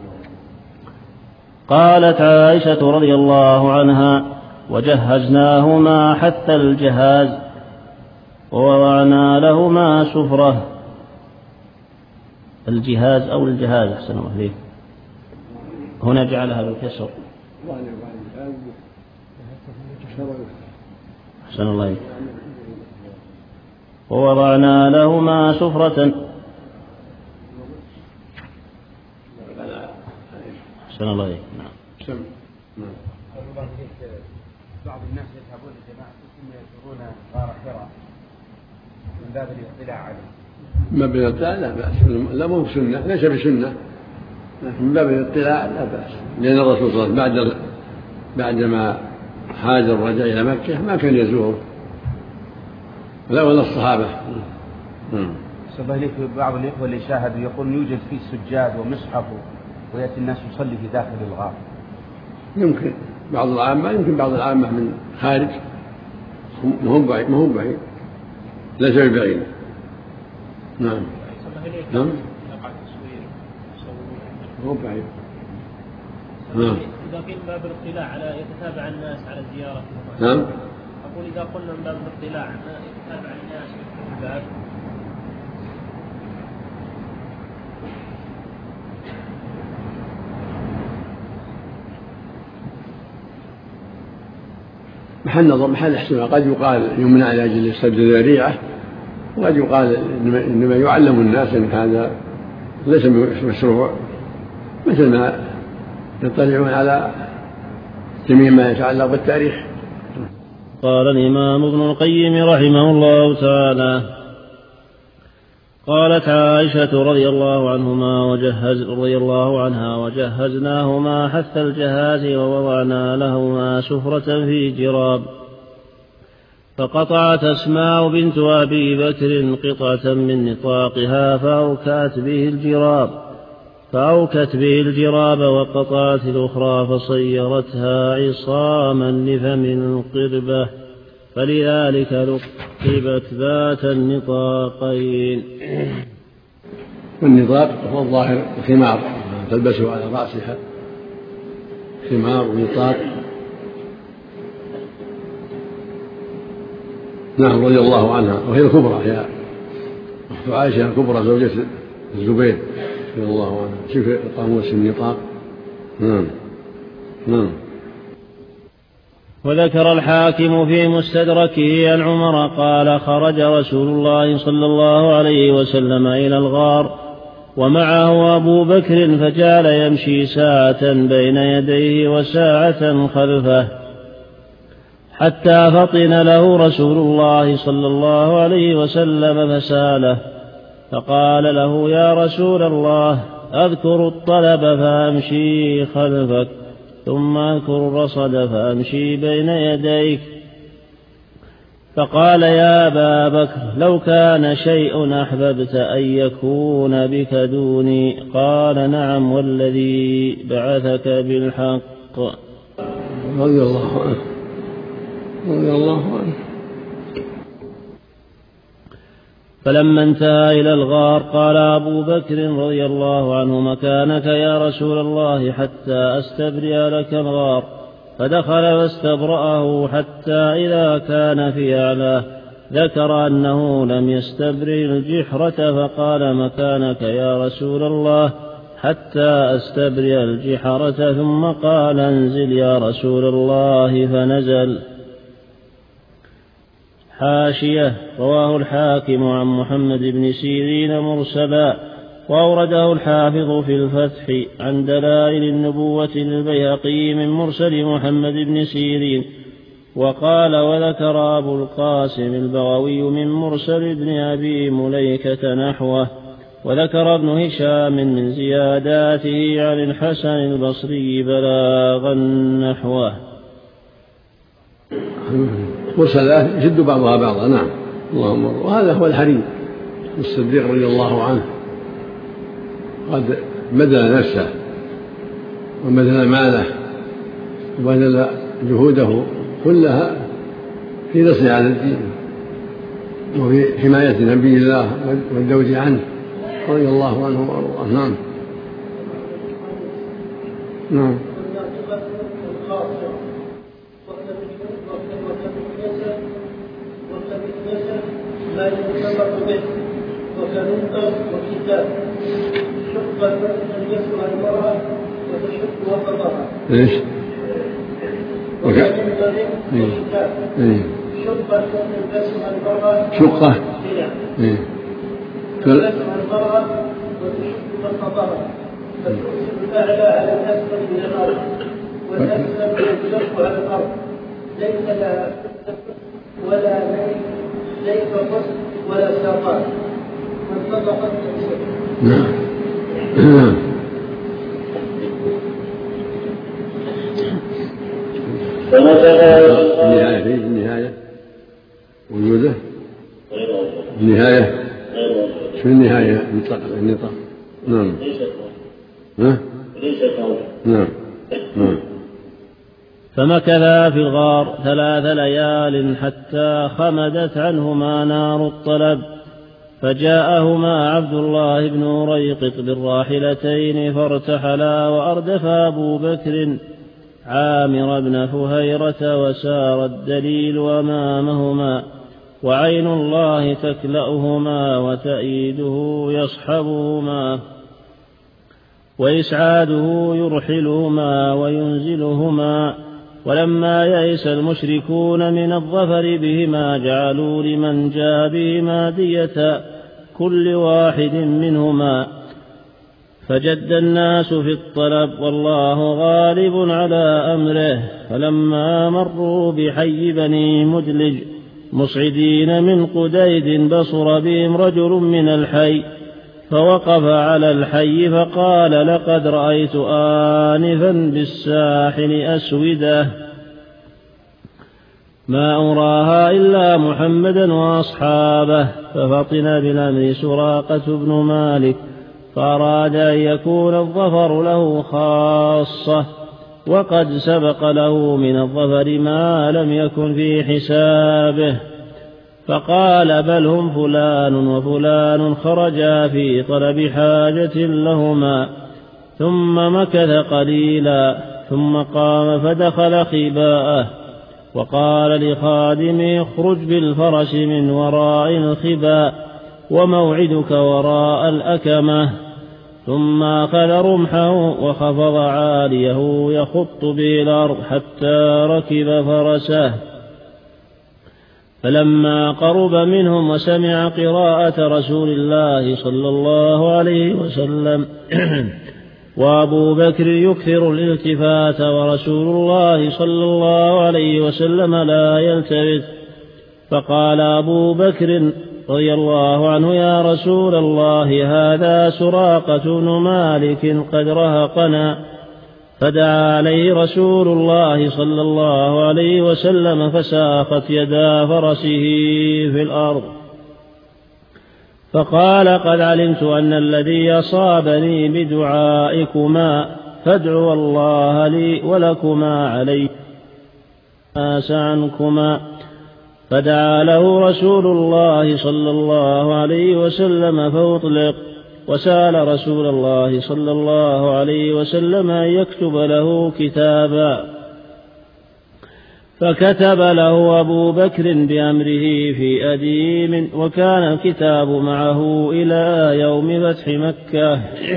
Speaker 3: قالت عائشة رضي الله عنها وجهزناهما حتى الجهاز ووضعنا لهما سفرة. الجهاز أو الجهاز أحسن الله إليك هنا جعلها بالكسر أحسن الله إليك. ووضعنا لهما سفرة أحسن الله إليك. نعم.
Speaker 6: بعض الناس يذهبون لجماعة ثم يزورون غار حراء من باب الاطلاع عليه
Speaker 4: من باب الاطلاع لا بأس، لا مو بسنة، ليس بسنة، لكن من باب الاطلاع لا بأس، لأن الرسول صلى الله عليه وسلم بعدما هاجر ورجع إلى مكة ما كان يزوره لا ولا الصحابة.
Speaker 6: سبب لي في بعض الإخوة اللي شاهدوا يقول يوجد فيه سجاد ومصحف ويأتي الناس يصلي في داخل الغار.
Speaker 4: يمكن بعض العامة، يمكن بعض العامة من خارج، ما هو بعيد ليس ببعيد. نعم نعم مو بعيد. نعم
Speaker 3: إذا قيل باب الاطلاع على يتتابع الناس على الزيارة.
Speaker 4: نعم
Speaker 3: أقول إذا قلنا من باب الاطلاع يتتابع الناس في الباب.
Speaker 4: محل نظر محل احتمال، قد يقال يمنع لأجل سد ذريعة، وقد يقال إنما يعلم الناس أن هذا ليس مشروع، مثل ما يطلعون على جميع ما يتعلق بالتاريخ.
Speaker 3: قال الإمام ابن القيم رحمه الله تعالى: قالت عائشة رضي الله عنها وجهزناهما حث الجهاز ووضعنا لهما سفرة في جراب، فقطعت أسماء بنت أبي بكر قطعة من نطاقها فأوكت به الجراب وقطعت الأخرى فصيرتها عصاما لفم القربة، فلذلك لقبت ذات النطاقين.
Speaker 4: والنطاق هو الظاهر الخمار تلبسه على رأسها، خمار ونطاق. نعم رضي الله عنها، وهي الكبرى، هي أخت عائشة الكبرى زوجة الزبير رضي الله عنها. شوف قاموس النطاق. نعم.
Speaker 3: وذكر الحاكم في مستدركه عن عمر قال: خرج رسول الله صلى الله عليه وسلم إلى الغار ومعه أبو بكر، فجعل يمشي ساعة بين يديه وساعة خلفه، حتى فطن له رسول الله صلى الله عليه وسلم فساله، فقال له: يا رسول الله، أذكر الطلب فأمشي خلفك، ثم أذكر الرصد فأمشي بين يديك. فقال: يا أبا بكر، لو كان شيء أحببت أن يكون بك دوني. قال: نعم والذي بعثك بالحق.
Speaker 4: رضي الله عنه.
Speaker 3: فلما انتهى إلى الغار قال أبو بكر رضي الله عنه: مكانك يا رسول الله حتى أستبرئ لك الغار. فدخل فاستبرأه حتى إذا كان في أعلاه ذكر أنه لم يستبرئ الجحرة، فقال: مكانك يا رسول الله حتى أستبرئ الجحرة، ثم قال: انزل يا رسول الله، فنزل. حاشية: رواه الحاكم عن محمد بن سيرين مرسلا، وأورده الحافظ في الفتح عن دلائل النبوة للبيهقي من مرسل محمد بن سيرين. وقال: وذكر أبو القاسم البغوي من مرسل ابن أبي مليكة نحوه. وذكر ابن هشام من زياداته عن الحسن البصري بلاغا نحوه.
Speaker 4: مرسلات يشد بعضها بعضا. نعم اللهم، وهذا هو الحري. الصديق رضي الله عنه قد بذل نفسه وبذل ماله وبذل جهوده كلها في نصر على الدين وفي حماية نبي الله والذود عنه رضي الله عنه وارضاه. نعم نعم.
Speaker 7: ما يتسبق به وكنوطة وكتاب شق أن يسمع المرأة وتشق وسطها.
Speaker 4: ايش؟
Speaker 7: وكتاب شق أن تسمع المرأة
Speaker 4: شقة
Speaker 7: تسمع المرأة وتشق وسطها، فترسل الأعلى على الأسفل من الأرض والأسفل ينشق على الأرض، ليس لها ولا ليس قصد ولا ساقات، فانطلقت تمشي.
Speaker 4: نعم. النهاية وجوده النهاية شو النهاية النطاق نعم نعم.
Speaker 3: فمكثا في الغار 3 ليال حتى خمدت عنهما نار الطلب، فجاءهما عبد الله بن ريقط بالراحلتين فارتحلا، وأردف أبو بكر عامر بن فهيرة، وسار الدليل أمامهما، وعين الله تكلأهما وتأييده يصحبهما، وإسعاده يرحلهما وينزلهما. ولما يئس المشركون من الظفر بهما جعلوا لمن جاء بهما دية كل واحد منهما، فجد الناس في الطلب والله غالب على أمره. فلما مروا بحي بني مدلج مصعدين من قديد بصر بهم رجل من الحي، فوقف على الحي فقال: لقد رأيت آنفا بالساحل أسودة ما أراها إلا محمدا وأصحابه. ففطن بالأمر سراقة بن مالك، فأراد أن يكون الظفر له خاصة، وقد سبق له من الظفر ما لم يكن في حسابه، فقال: بل هم فلان وفلان خرجا في طلب حاجة لهما. ثم مكث قليلا ثم قام فدخل خباءه، وقال لخادمه: اخرج بالفرس من وراء الخباء، وموعدك وراء الأكمة. ثم أخذ رمحه وخفض عاليه يخط به الأرض حتى ركب فرسه. فلما قرب منهم وسمع قراءة رسول الله صلى الله عليه وسلم وأبو بكر يكثر الالتفات ورسول الله صلى الله عليه وسلم لا يلتفت، فقال أبو بكر رضي الله عنه: يا رسول الله، هذا سراقة بن مالك قد رهقنا. فدعا عليه رسول الله صلى الله عليه وسلم فساقت يدا فرسه في الأرض، فقال: قد علمت أن الذي أصابني بدعائكما، فادعوا الله لي ولكما علي الناس عنكما. فدعا له رسول الله صلى الله عليه وسلم فأطلق، وسأل رسول الله صلى الله عليه وسلم أن يكتب له كتابا، فكتب له أبو بكر بأمره في أديم، وكان الكتاب معه إلى يوم فتح مكة.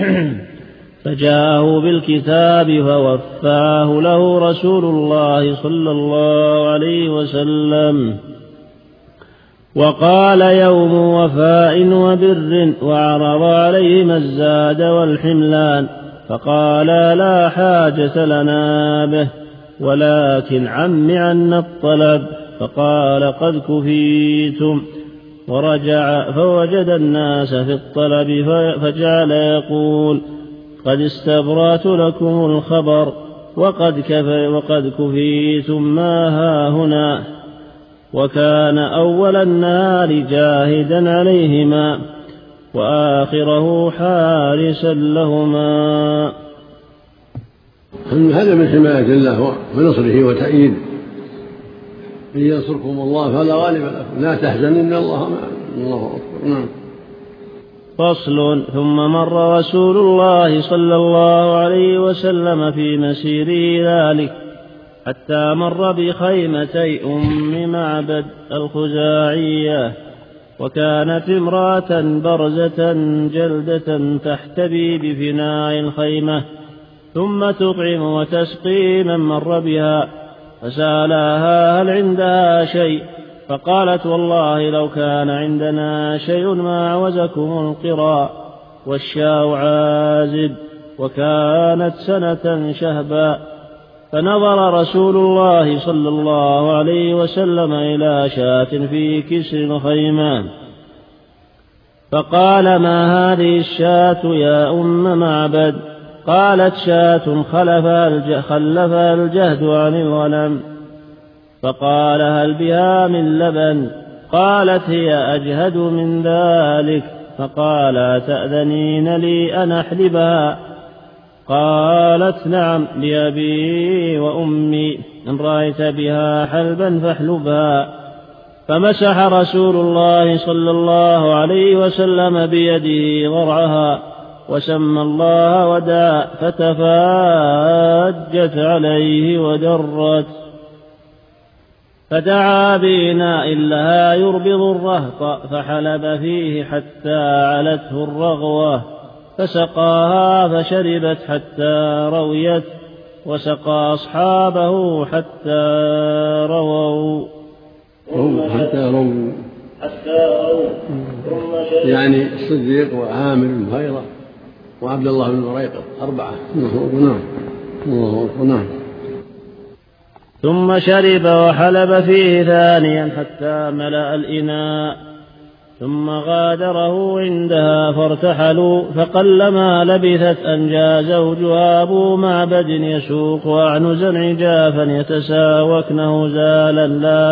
Speaker 3: فجاءه بالكتاب فوفاه له رسول الله صلى الله عليه وسلم، وقال: يوم وفاء وبر، وعرض عليهم الزاد والحملان، فقال: لا حاجة لنا به، ولكن عم عنا الطلب. فقال: قد كفيتم. ورجع فوجد الناس في الطلب، فجعل يقول: قد استبرأت لكم الخبر، وقد كفيتم ما هاهنا. وكان أول النهار جاهدا عليهما، وآخره حارسا لهما.
Speaker 4: هذا من حماية الله ونصره وتأييده. إن ينصركم الله فلا غالب لكم، لا تحزن إن الله معنا. الله أكبر.
Speaker 3: فصل. ثم مر رسول الله صلى الله عليه وسلم في مسيره ذلك حتى مر بخيمتي أم معبد الخزاعية، وكانت امرأة برزة جلدة تحتبي بفناء الخيمة، ثم تطعم وتسقي من مر بها، فسألها: هل عندها شيء؟ فقالت: والله لو كان عندنا شيء ما عوزكم القراء والشاء عازب. وكانت سنة شهبا. فنظر رسول الله صلى الله عليه وسلم إلى شاة في كسر الخيمة، فقال: ما هذه الشاة يا أم معبد؟ قالت: شاة خلفها الجهد عن الغنم. فقال: هل بها من لبن؟ قالت: هي أجهد من ذلك. فقال: أتأذنين لي أن أحلبها؟ قالت: نعم، لأبي وأمي، إن رأيت بها حلبا فاحلبها. فمسح رسول الله صلى الله عليه وسلم بيده ضرعها وسمى الله ودعا، فتفاجت عليه ودرت. فدعا بإناء لها يربض الرهط فحلب فيه حتى علته الرغوة، فسقاها فشربت حتى رويت، وسقى أصحابه حتى رووا.
Speaker 4: يعني الصديق وعامر بن هريرة وعبد الله بن مريقط 4. نعم.
Speaker 3: ثم شرب وحلب فيه ثانيا حتى ملأ الإناء، ثم غادره عندها فارتحلوا. فقلما لبثت أن جاء زوجها أبو معبد يسوق أعنزا عجافا يتساوكن هزالا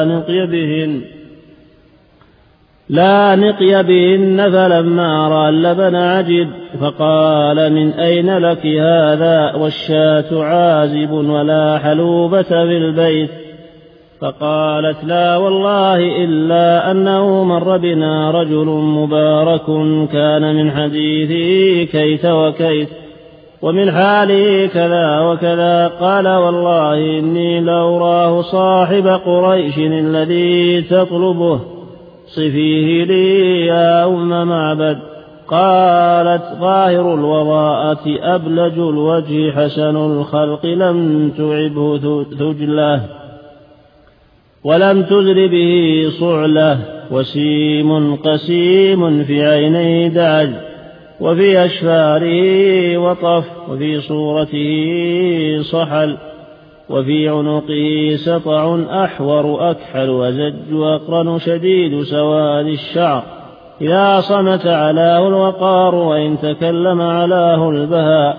Speaker 3: لا نقي بهن. فلما رأى اللبن عجب، فقال: من أين لك هذا والشاة عازب ولا حلوبة في البيت؟ فقالت: لا والله إلا أنه مر بنا رجل مبارك كان من حديثه كيت وكيت ومن حاله كذا وكذا. قال: والله إني لأراه صاحب قريش الذي تطلبه، صفيه لي يا أم معبد. قالت: ظاهر الوضاءة أبلج الوجه حسن الخلق لم تعبه ثجله ولم تزر به صعله، وسيم قسيم في عينيه دعج وفي أشفاره وطف وفي صورته صحل وفي عنقه سطع أحور أكحل وزج أقرن شديد سواد الشعر، إذا صمت علاه الوقار وإن تكلم علاه البهاء،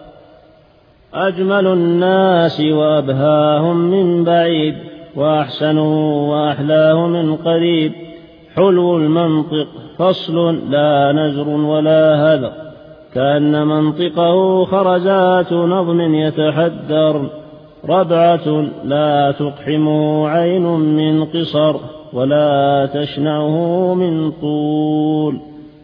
Speaker 3: أجمل الناس وأبهاهم من بعيد وأحسنوا وأحلاه من قريب، حلو المنطق فصل لا نزر ولا هذر، كأن منطقه خرزات نظم يتحدر، ربعة لا تقحمه عين من قصر ولا تشنعه من طول.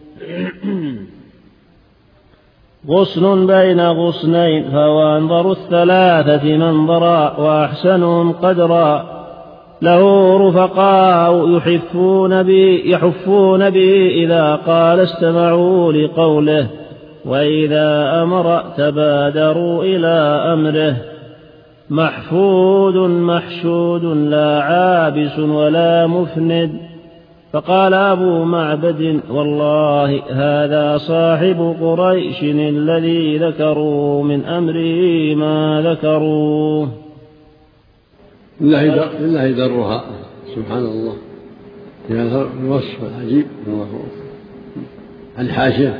Speaker 3: غصن بين غصنين فهو أنظر الثلاثة منظرا وأحسنهم قدرا، له رفقاء يحفون به إذا قال استمعوا لقوله، وإذا أمر تبادروا إلى أمره، محفود محشود لا عابس ولا مفند. فقال أبو معبد: والله هذا صاحب قريش الذي ذكروا من أمره ما ذكروا.
Speaker 4: لله درها سبحان الله في هذا الوصف العجيب. الحاشية.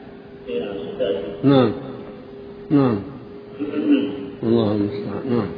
Speaker 4: نعم الله المستعان. نعم.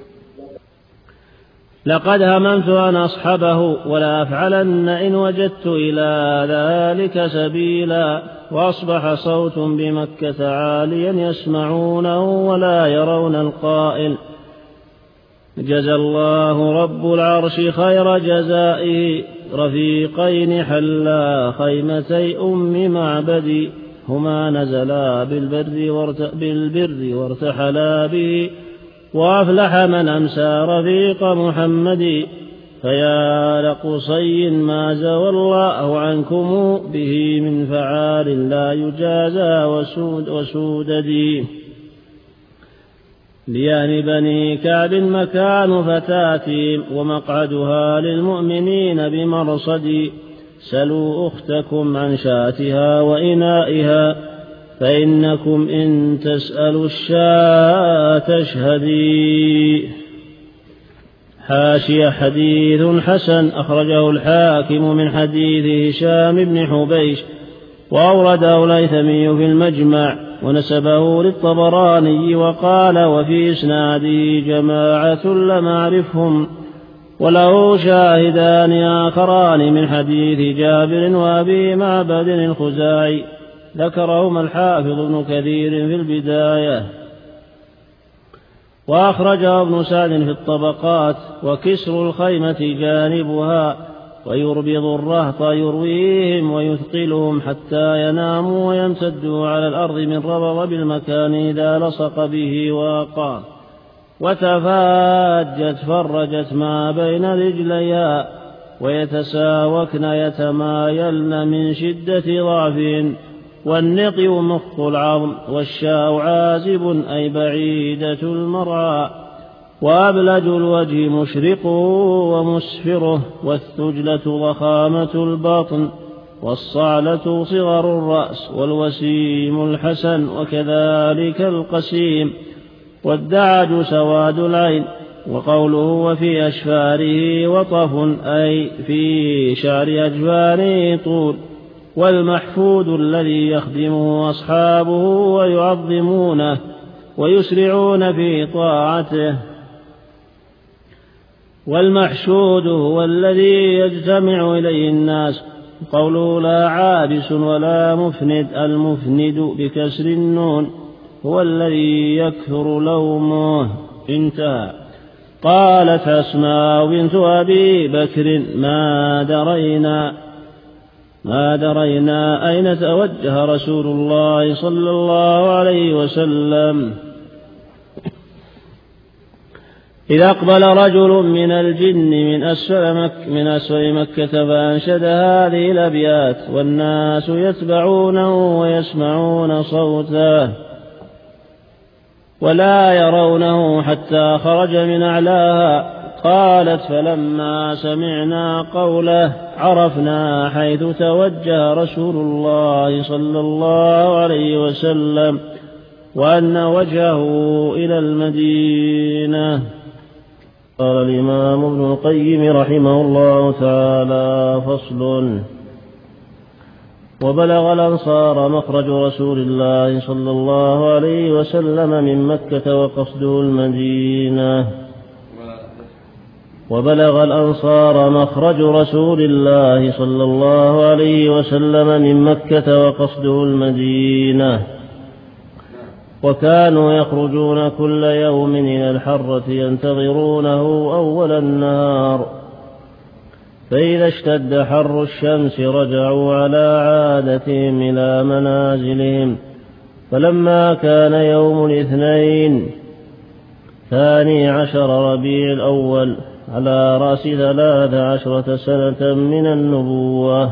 Speaker 3: لقد هممت أن أصحبه ولا أفعلن إن وجدت إلى ذلك سبيلا. وأصبح صوت بمكة عاليا يسمعونه ولا يرون القائل: جزى الله رب العرش خير جزائه، رفيقين حلا خيمتي أم معبد، هما نزلا بالبر وارتحلا به، وأفلح من أمسى رفيق محمد. فيا لقصي ما زوى الله عنكم به من فعال لا يجازى وسوددي. ليان بني كعب مكان فتاتهم ومقعدها للمؤمنين بمرصد. سلوا أختكم عن شاتها وإنائها، فإنكم إن تسألوا الشاة تشهدي. حاشية: حديث حسن، أخرجه الحاكم من حديث هشام بن حبيش وأورده الهيثمي في المجمع ونسبه للطبراني وقال وفي إسناده جماعة لم أعرفهم، وله شاهدان آخران من حديث جابر وأبي معبد الخزاعي ذكرهما الحافظ ابن كثير في البداية. وأخرجه ابن سعد في الطبقات. وكسر الخيمة جانبها ويربض الرهط يرويهم ويثقلهم حتى يناموا ويمتدوا على الأرض من ربض بالمكان إذا لصق به واقع، وتفاجت فرجت ما بين رجليها ويتساوكن يتمايلن من شدة ضعف. والنقي مخ العظم والشاء عازب أي بعيدة المرعى. وأبلج الوجه مشرق ومسفره، والثجلة ضخامة الباطن، والصعلة صغر الرأس، والوسيم الحسن، وكذلك القسيم. والدعج سواد العين. وقوله وفي أشفاره وطف أي في شعر أجفانه طول. والمحفود الذي يخدمه أصحابه ويعظمونه ويسرعون في طاعته. والمحشود هو الذي يجتمع إليه الناس. قوله لا عابس ولا مفند، المفند بكسر النون هو الذي يكثر لومه. انتهى. قالت أسماء بنت أبي بكر ما درينا أين توجه رسول الله صلى الله عليه وسلم إذا أقبل رجل من الجن من أسفل مكة فأنشد هذه الأبيات، والناس يتبعونه ويسمعون صوته ولا يرونه حتى خرج من أعلاها. قالت فلما سمعنا قوله عرفنا حيث توجه رسول الله صلى الله عليه وسلم وأن وجهه إلى المدينة. قال الإمام ابن القيم رحمه الله تعالى فصل. وبلغ الأنصار مخرج رسول الله صلى الله عليه وسلم من مكة وقصده المدينة. وبلغ الأنصار مخرج رسول الله صلى الله عليه وسلم من مكة وقصده المدينة. وكانوا يخرجون كل يوم إلى الحرة ينتظرونه أول النهار، فإذا اشتد حر الشمس رجعوا على عادتهم إلى منازلهم. فلما كان يوم الاثنين 12 ربيع الأول على رأس 13 سنة من النبوة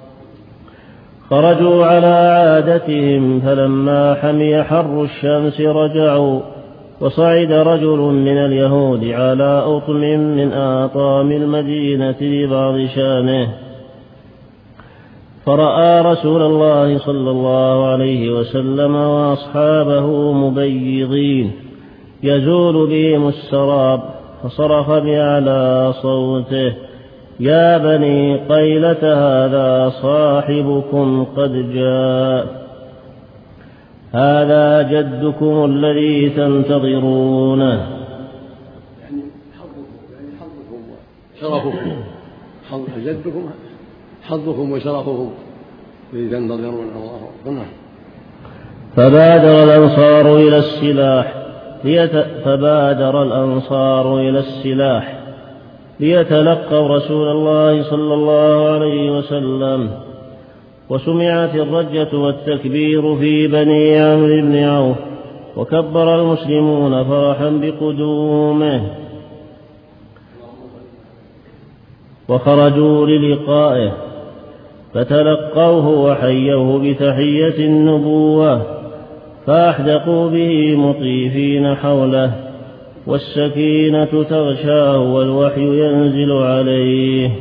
Speaker 3: خرجوا على عادتهم. فلما حمي حر الشمس رجعوا. وصعد رجل من اليهود على أطم من آطام المدينة لبعض شانه، فرأى رسول الله صلى الله عليه وسلم وأصحابه مبيضين يزول بهم السراب، فصرخ بأعلى صوته يا بني قيلة هذا صاحبكم قد جاء، هذا جدكم الذي تنتظرونه.
Speaker 4: يعني حظكم وشرفكم، جدكم حظكم وشرفكم الذي تنتظرونه. الله.
Speaker 3: فبادر الأنصار إلى السلاح ليتلقوا رسول الله صلى الله عليه وسلم. وسمعت الرجة والتكبير في بني عمرو بن عوف، وكبر المسلمون فرحا بقدومه، وخرجوا للقائه فتلقوه وحيوه بتحية النبوة، فأحدقوا به مطيفين حوله، والسكينة تغشاه والوحي ينزل عليه،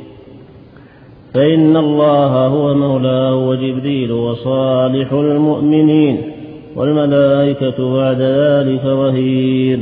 Speaker 3: فإن الله هو مولاه وجبريل وصالح المؤمنين والملائكة بعد ذلك ظهير.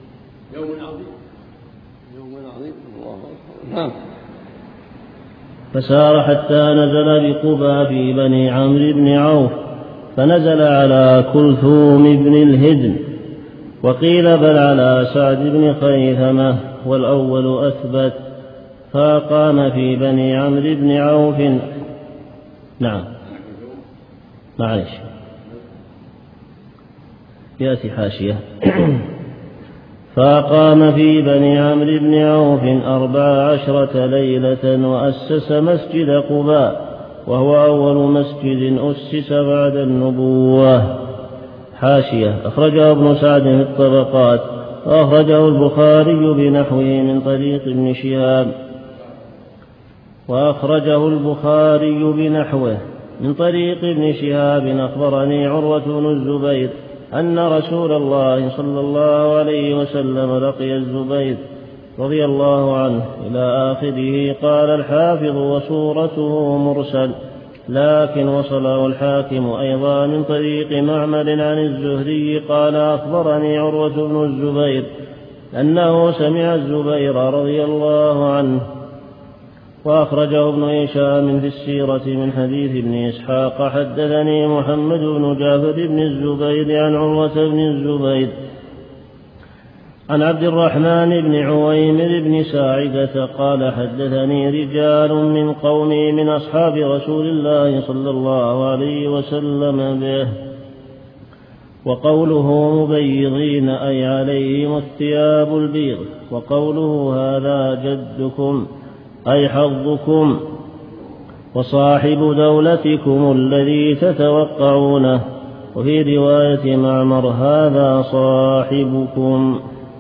Speaker 4: يوم عظيم الله. نعم.
Speaker 3: فسار حتى نزل بقبى في بني عمرو بن عوف، فنزل على كلثوم بن الهدم، وقيل بل على سعد بن خيثمة، والأول أثبت. فقام في بني عمرو بن عوف. نعم معلش يأتي حاشية. فقام في بني عمرو بن عوف 14 ليلة، وأسس مسجد قباء، وهو أول مسجد أسس بعد النبوة. حاشية. أخرجه ابن سعد في الطبقات، وأخرجه البخاري بنحوه من طريق ابن شهاب، من طريق ابن شهاب أخبرني عروة بن الزبير أن رسول الله صلى الله عليه وسلم لقي الزبير رضي الله عنه إلى آخره. قال الحافظ وصورته مرسل، لكن وصله الحاكم أيضا من طريق معمر عن الزهري قال أخبرني عروة بن الزبير أنه سمع الزبير رضي الله عنه. وأخرجه ابن هشام في السيرة من حديث ابن إسحاق حدثني محمد بن جعفر بن الزبير عن عروة بن الزبير عن عبد الرحمن بن عويمر بن ساعدة قال حدثني رجال من قومي من أصحاب رسول الله صلى الله عليه وسلم به. وقوله مبيضين أي عليهم الثياب البيض، وقوله هذا جدكم أي حظكم، وصاحب دولتكم الذي تتوقعونه. وفي رواية معمر هذا صاحبكم.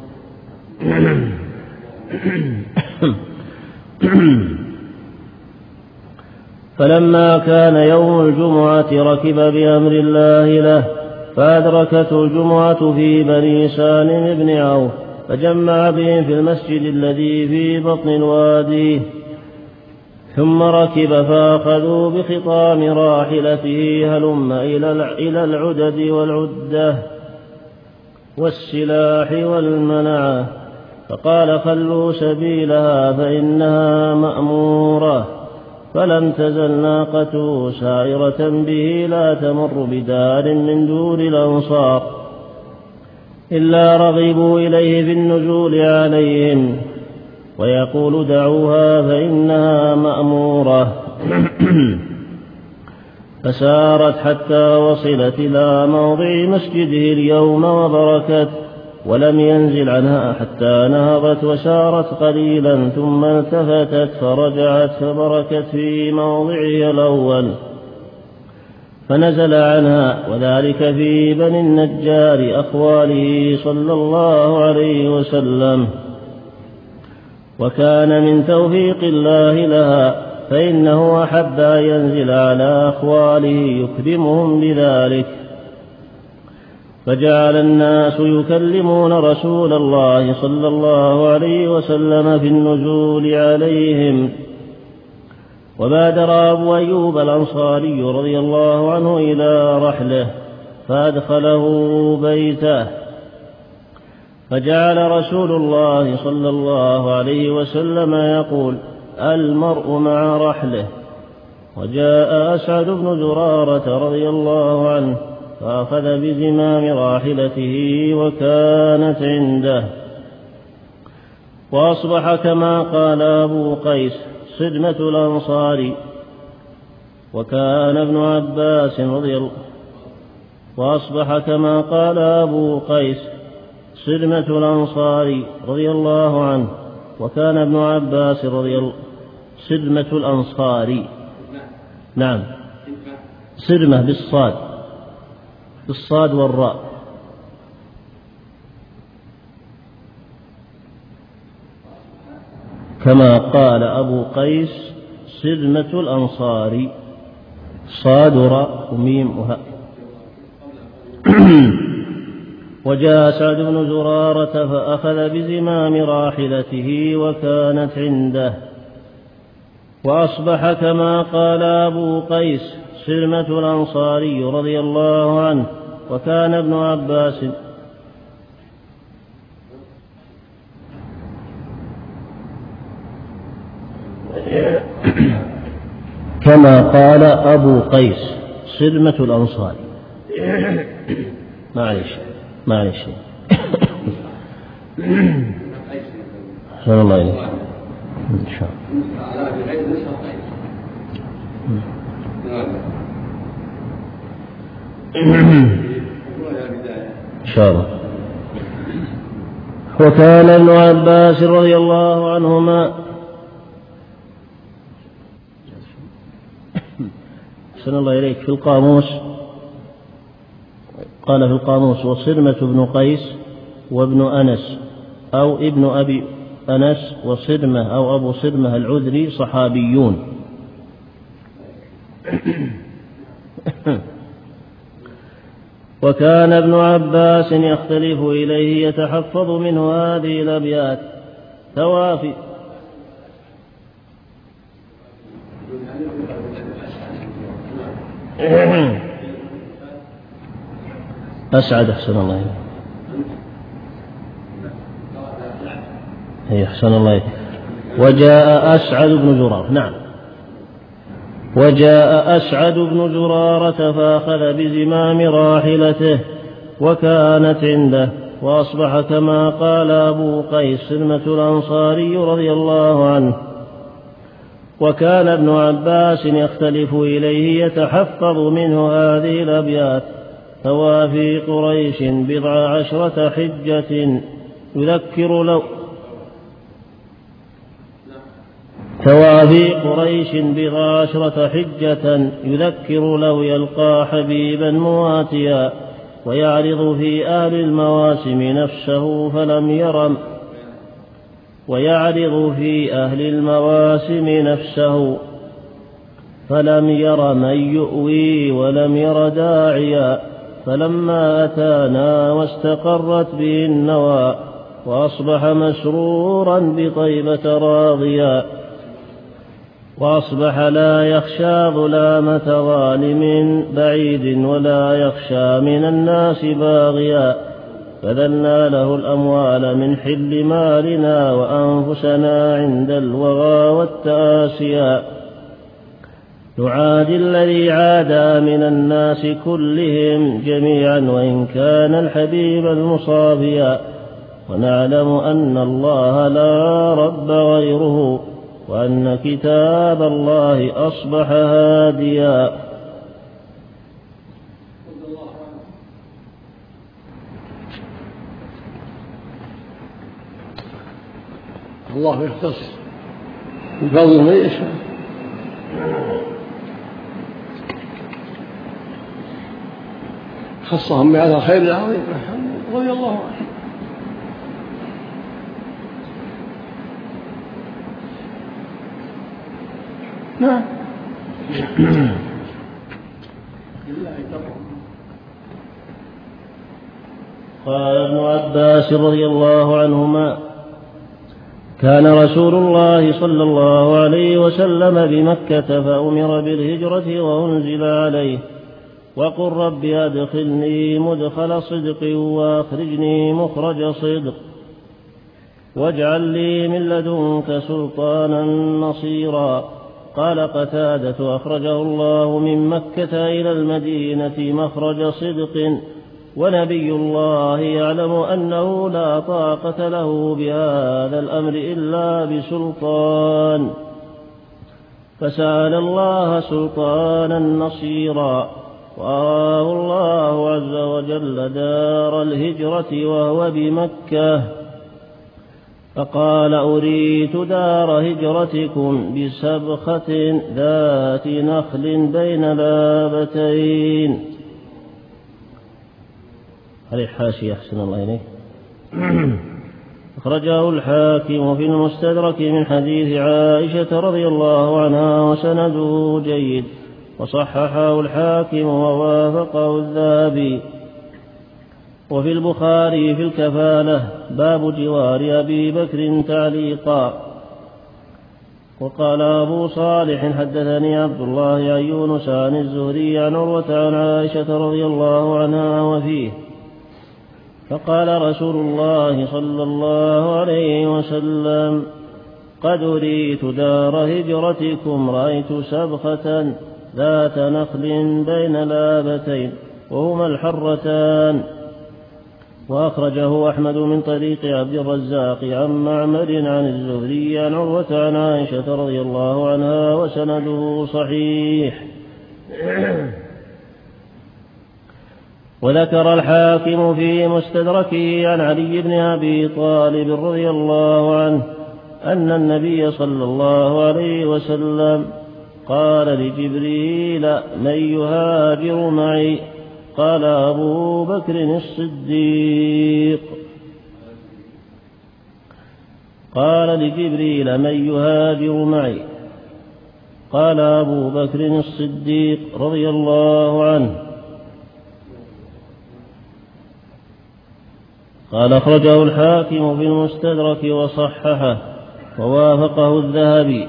Speaker 3: فلما كان يوم الجمعة ركب بأمر الله له، فأدركته الجمعة في بني سالم بن عوف، فجمع بهم في المسجد الذي في بطن الوادي، ثم ركب فأخذوا بخطام راحلته هلم إلى العدد والعدة والسلاح والمنعة، فقال خلوا سبيلها فإنها مأمورة. فلم تزل ناقته سائرة به لا تمر بدار من دور الأنصار إلا رغبوا إليه في النزول عليهم، ويقول دعوها فإنها مأمورة. فسارت حتى وصلت إلى موضع مسجده اليوم وبركت، ولم ينزل عنها حتى نهضت وسارت قليلا، ثم التفتت فرجعت فبركت في موضعها الأول، فنزل عنها، وذلك في بني النجار أخواله صلى الله عليه وسلم. وكان من توفيق الله لها، فإنه أحب أن ينزل على أخواله يكرمهم بذلك. فجعل الناس يكلمون رسول الله صلى الله عليه وسلم في النزول عليهم. وبادر أبو أيوب الأنصاري رضي الله عنه إلى رحله فأدخله بيته، فجعل رسول الله صلى الله عليه وسلم يقول المرء مع رحله. وجاء أسعد بن زرارة رضي الله عنه فأخذ بزمام راحلته وكانت عنده. وأصبح كما قال أبو قيس صدمة الأنصار، وكان ابن عباس وأصبح كما قال أبو قيس صدمة الأنصار رضي الله عنه، وكان ابن عباس صدمة الأنصار. نعم، صدمة بالصاد والراء. كما قال أبو قيس صدمة الأنصار، صاد وراء وميم وهاء. وجاء سعد بن زرارة فأخذ بزمام راحلته وكانت عنده. وأصبح كما قال أبو قيس صدمة الأنصاري رضي الله عنه، وكان ابن عباس كما قال أبو قيس صرمة الأنصاري. معلش الله إليك إن شاء الله. وكان ابن عباس رضي الله عنهما أحسن الله إليك في القاموس قال في القاموس وصرمة بن قيس وابن أنس أو ابن أبي أنس وصرمة أو أبو صرمة العذري صحابيون. وكان ابن عباس يختلف إليه يتحفظ منه هذه الأبيات توافي أسعد أحسن الله أحسن الله. وجاء أسعد بن جرارة نعم وجاء أسعد بن جرارة فأخذ بزمام راحلته وكانت عنده وأصبح كما قال أبو قيس صرمة الأنصاري رضي الله عنه. وكان ابن عباس يختلف إليه يتحفظ منه هذه الأبيات توافي قريش 19 حجة يذكر لو توافي قريش 19 حجة يذكر لو يلقى حبيبا مواتيا ويعرض في أهل المواسم نفسه فلم يرم فلم ير من يؤوي ولم ير داعيا فلما أتانا واستقرت به النوى وأصبح مسرورا بطيبة راضيا وأصبح لا يخشى ظلامة ظالم بعيد ولا يخشى من الناس باغيا فذلنا له الأموال من حل مالنا وأنفسنا عند الوغى والتآسيا نعادي الذي عادى من الناس كلهم جميعا وإن كان الحبيب المصافيا ونعلم أن الله لا رب غيره وأن كتاب الله أصبح هاديا.
Speaker 4: الله يختص بفضل من يشاء. خصهم بهذا الخير العظيم رضي الله عنه. نعم.
Speaker 3: قال ابن عباس رضي الله عنهما كان رسول الله صلى الله عليه وسلم بمكة فأمر بالهجرة وأنزل عليه وقل رب أدخلني مدخل صدق وأخرجني مخرج صدق واجعل لي من لدنك سلطانا نصيرا. قال قتادة أخرجه الله من مكة إلى المدينة مخرج صدق ونبي الله يعلم أنه لا طاقة له بهذا الأمر إلا بسلطان فسأل الله سلطانا نصيرا وآه الله عز وجل دار الهجرة وهو بمكة فقال أريت دار هجرتكم بسبخة ذات نخل بين لابتين. هذه حاشية أحسن الله إليك. أخرجه الحاكم في المستدرك من حديث عائشة رضي الله عنها وسنده جيد وصححه الحاكم ووافقه الذهبي. وفي البخاري في الكفالة باب جوار أبي بكر تعليقا. وقال أبو صالح حدثني عبد الله عن يونس عن الزهري عن عروة عن عائشة رضي الله عنها وفيه فقال رسول الله صلى الله عليه وسلم قد أريت دار هجرتكم رأيت سبخة ذات نخل بين لابتين وهما الحرتان. وأخرجه أحمد من طريق عبد الرزاق عن معمر عن الزهري عن عروة عن عائشة رضي الله عنها وسنده صحيح. وذكر الحاكم في مستدركه عن علي بن أبي طالب رضي الله عنه أن النبي صلى الله عليه وسلم قال لجبريل من يهاجر معي؟ قال أبو بكر الصديق. قال لجبريل من يهاجر معي؟ قال أبو بكر الصديق رضي الله عنه. قال أخرجه الحاكم في المستدرك وصححه ووافقه الذهبي.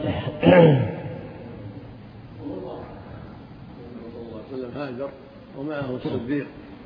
Speaker 4: هاجر ومعه الصديق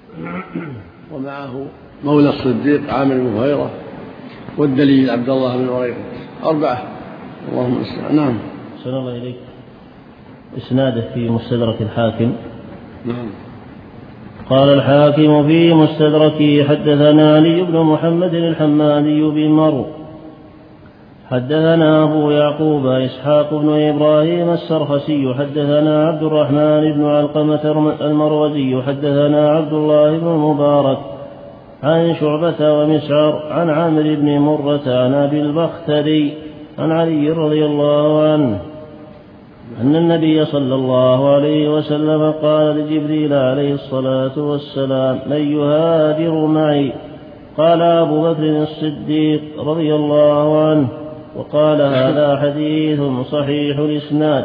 Speaker 4: ومعه مولى الصديق عامر بن هريرة والدليل عبد الله بن هريرة 4. اللهم استعان. نعم.
Speaker 3: أحسن الله إليك. إسناده في مستدرك الحاكم.
Speaker 4: نعم.
Speaker 3: قال الحاكم في مستدركه حدثنا علي بن محمد الحمادي بمرو حدثنا أبو يعقوب إسحاق بن إبراهيم السرخسي حدثنا عبد الرحمن بن علقمة المروزي حدثنا عبد الله بن المبارك عن شعبة ومسعر عن عامر بن مرة عن أبي البختري عن علي رضي الله عنه أن النبي صلى الله عليه وسلم قال لجبريل عليه الصلاة والسلام من يهاجر معي؟ قال أبو بكر الصديق رضي الله عنه. وقال هذا حديث صحيح الإسناد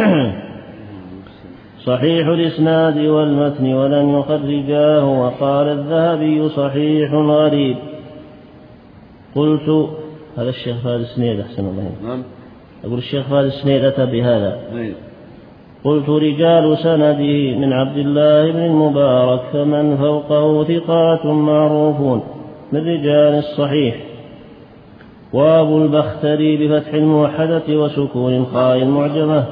Speaker 3: صحيح الإسناد والمتن ولم يخرجاه. وقال الذهبي صحيح غريب. قلت هذا الشيخ فهد السنيد أحسن الله.
Speaker 4: نعم.
Speaker 3: أقول الشيخ فهد السنيد أتى بهذا. قلت رجال سنده من عبد الله بن المبارك فمن فوقه ثقات معروفون من رجال الصحيح. وأبو البختري بفتح الموحدة وسكون الخاء المعجمة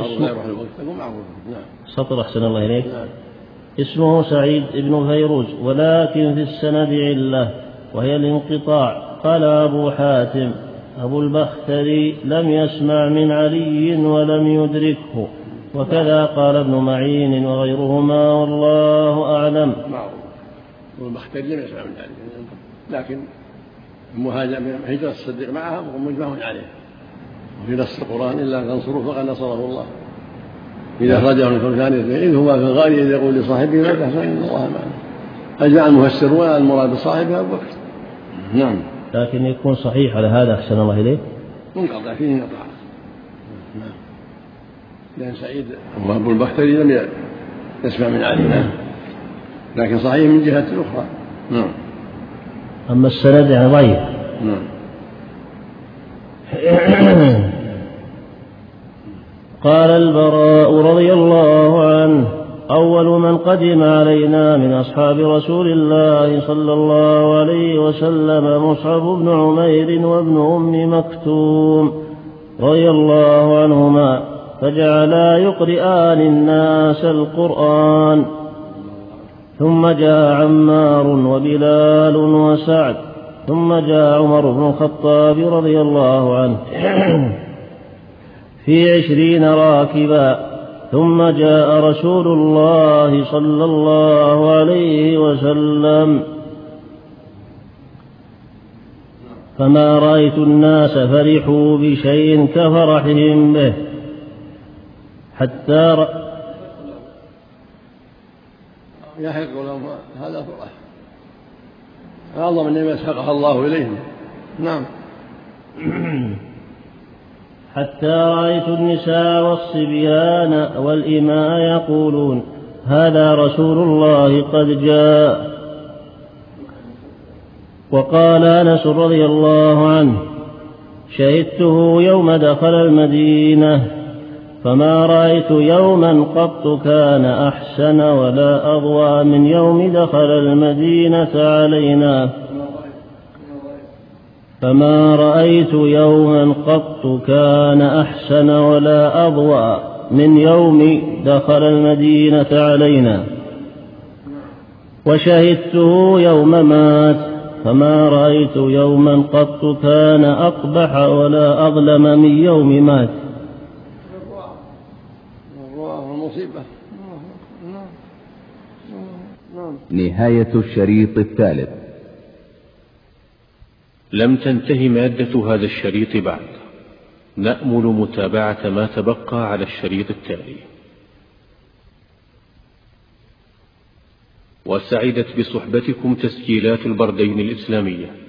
Speaker 3: سطر أحسن الله إليك. اسمه سعيد بن فيروز ولكن في السند علة وهي الانقطاع. قال أبو حاتم أبو البختري لم يسمع من علي ولم يدركه. وكذا قال ابن معين وغيرهما والله أعلم.
Speaker 4: أبو البختري لم يسمع من علي لكن هجرة الصديق معها مجمع عليه. وفي نص القرآن إلا أن تنصروه فقد نصره الله إذا أخرجه من فرجان إذ هو في الغار إذ يقول لصاحبه لا تحزن إن الله معنا. أجمع المفسرون المراد بصاحبه أبو بكر. نعم.
Speaker 3: لكن يكون صحيح على هذا أحسن الله إليه
Speaker 4: منقطع فيه انقطاع. نعم. لأن سعيد أبو البختري لم يسمع من علي لكن صحيح من جهة أخرى. نعم.
Speaker 3: أما السند يعني ضعيف.
Speaker 4: نعم.
Speaker 3: قال البراء رضي الله عنه أول من قدم علينا من أصحاب رسول الله صلى الله عليه وسلم مصعب بن عمير وابن أم مكتوم رضي الله عنهما فجعلا يقرئان الناس القرآن. ثم جاء عمار وبلال وسعد ثم جاء عمر بن الخطاب رضي الله عنه في 20 راكبا. ثم جاء رسول الله صلى الله عليه وسلم فما رأيت الناس فرحوا بشيء كفرحهم به حتى
Speaker 4: يحق لهم هذا فرح أعظم النعمة ساقها الله إليهم. نعم.
Speaker 3: حتى رأيت النساء والصبيان والإماء يقولون هذا رسول الله قد جاء. وقال أنس رضي الله عنه شهدته يوم دخل المدينة فما رأيت يوما قط كان أحسن ولا أضوى من يوم دخل المدينة علينا. فما رأيت يوما قط كان أحسن ولا أضوأ من يوم دخل المدينة علينا، وشهدته يوم مات، فما رأيت يوما قط كان أقبح ولا أظلم من يوم مات.
Speaker 2: نهاية الشريط الثالث.
Speaker 1: لم تنتهي مادة هذا الشريط بعد، نأمل متابعة ما تبقى على الشريط التالي. وسعدت بصحبتكم تسجيلات البردين الإسلامية.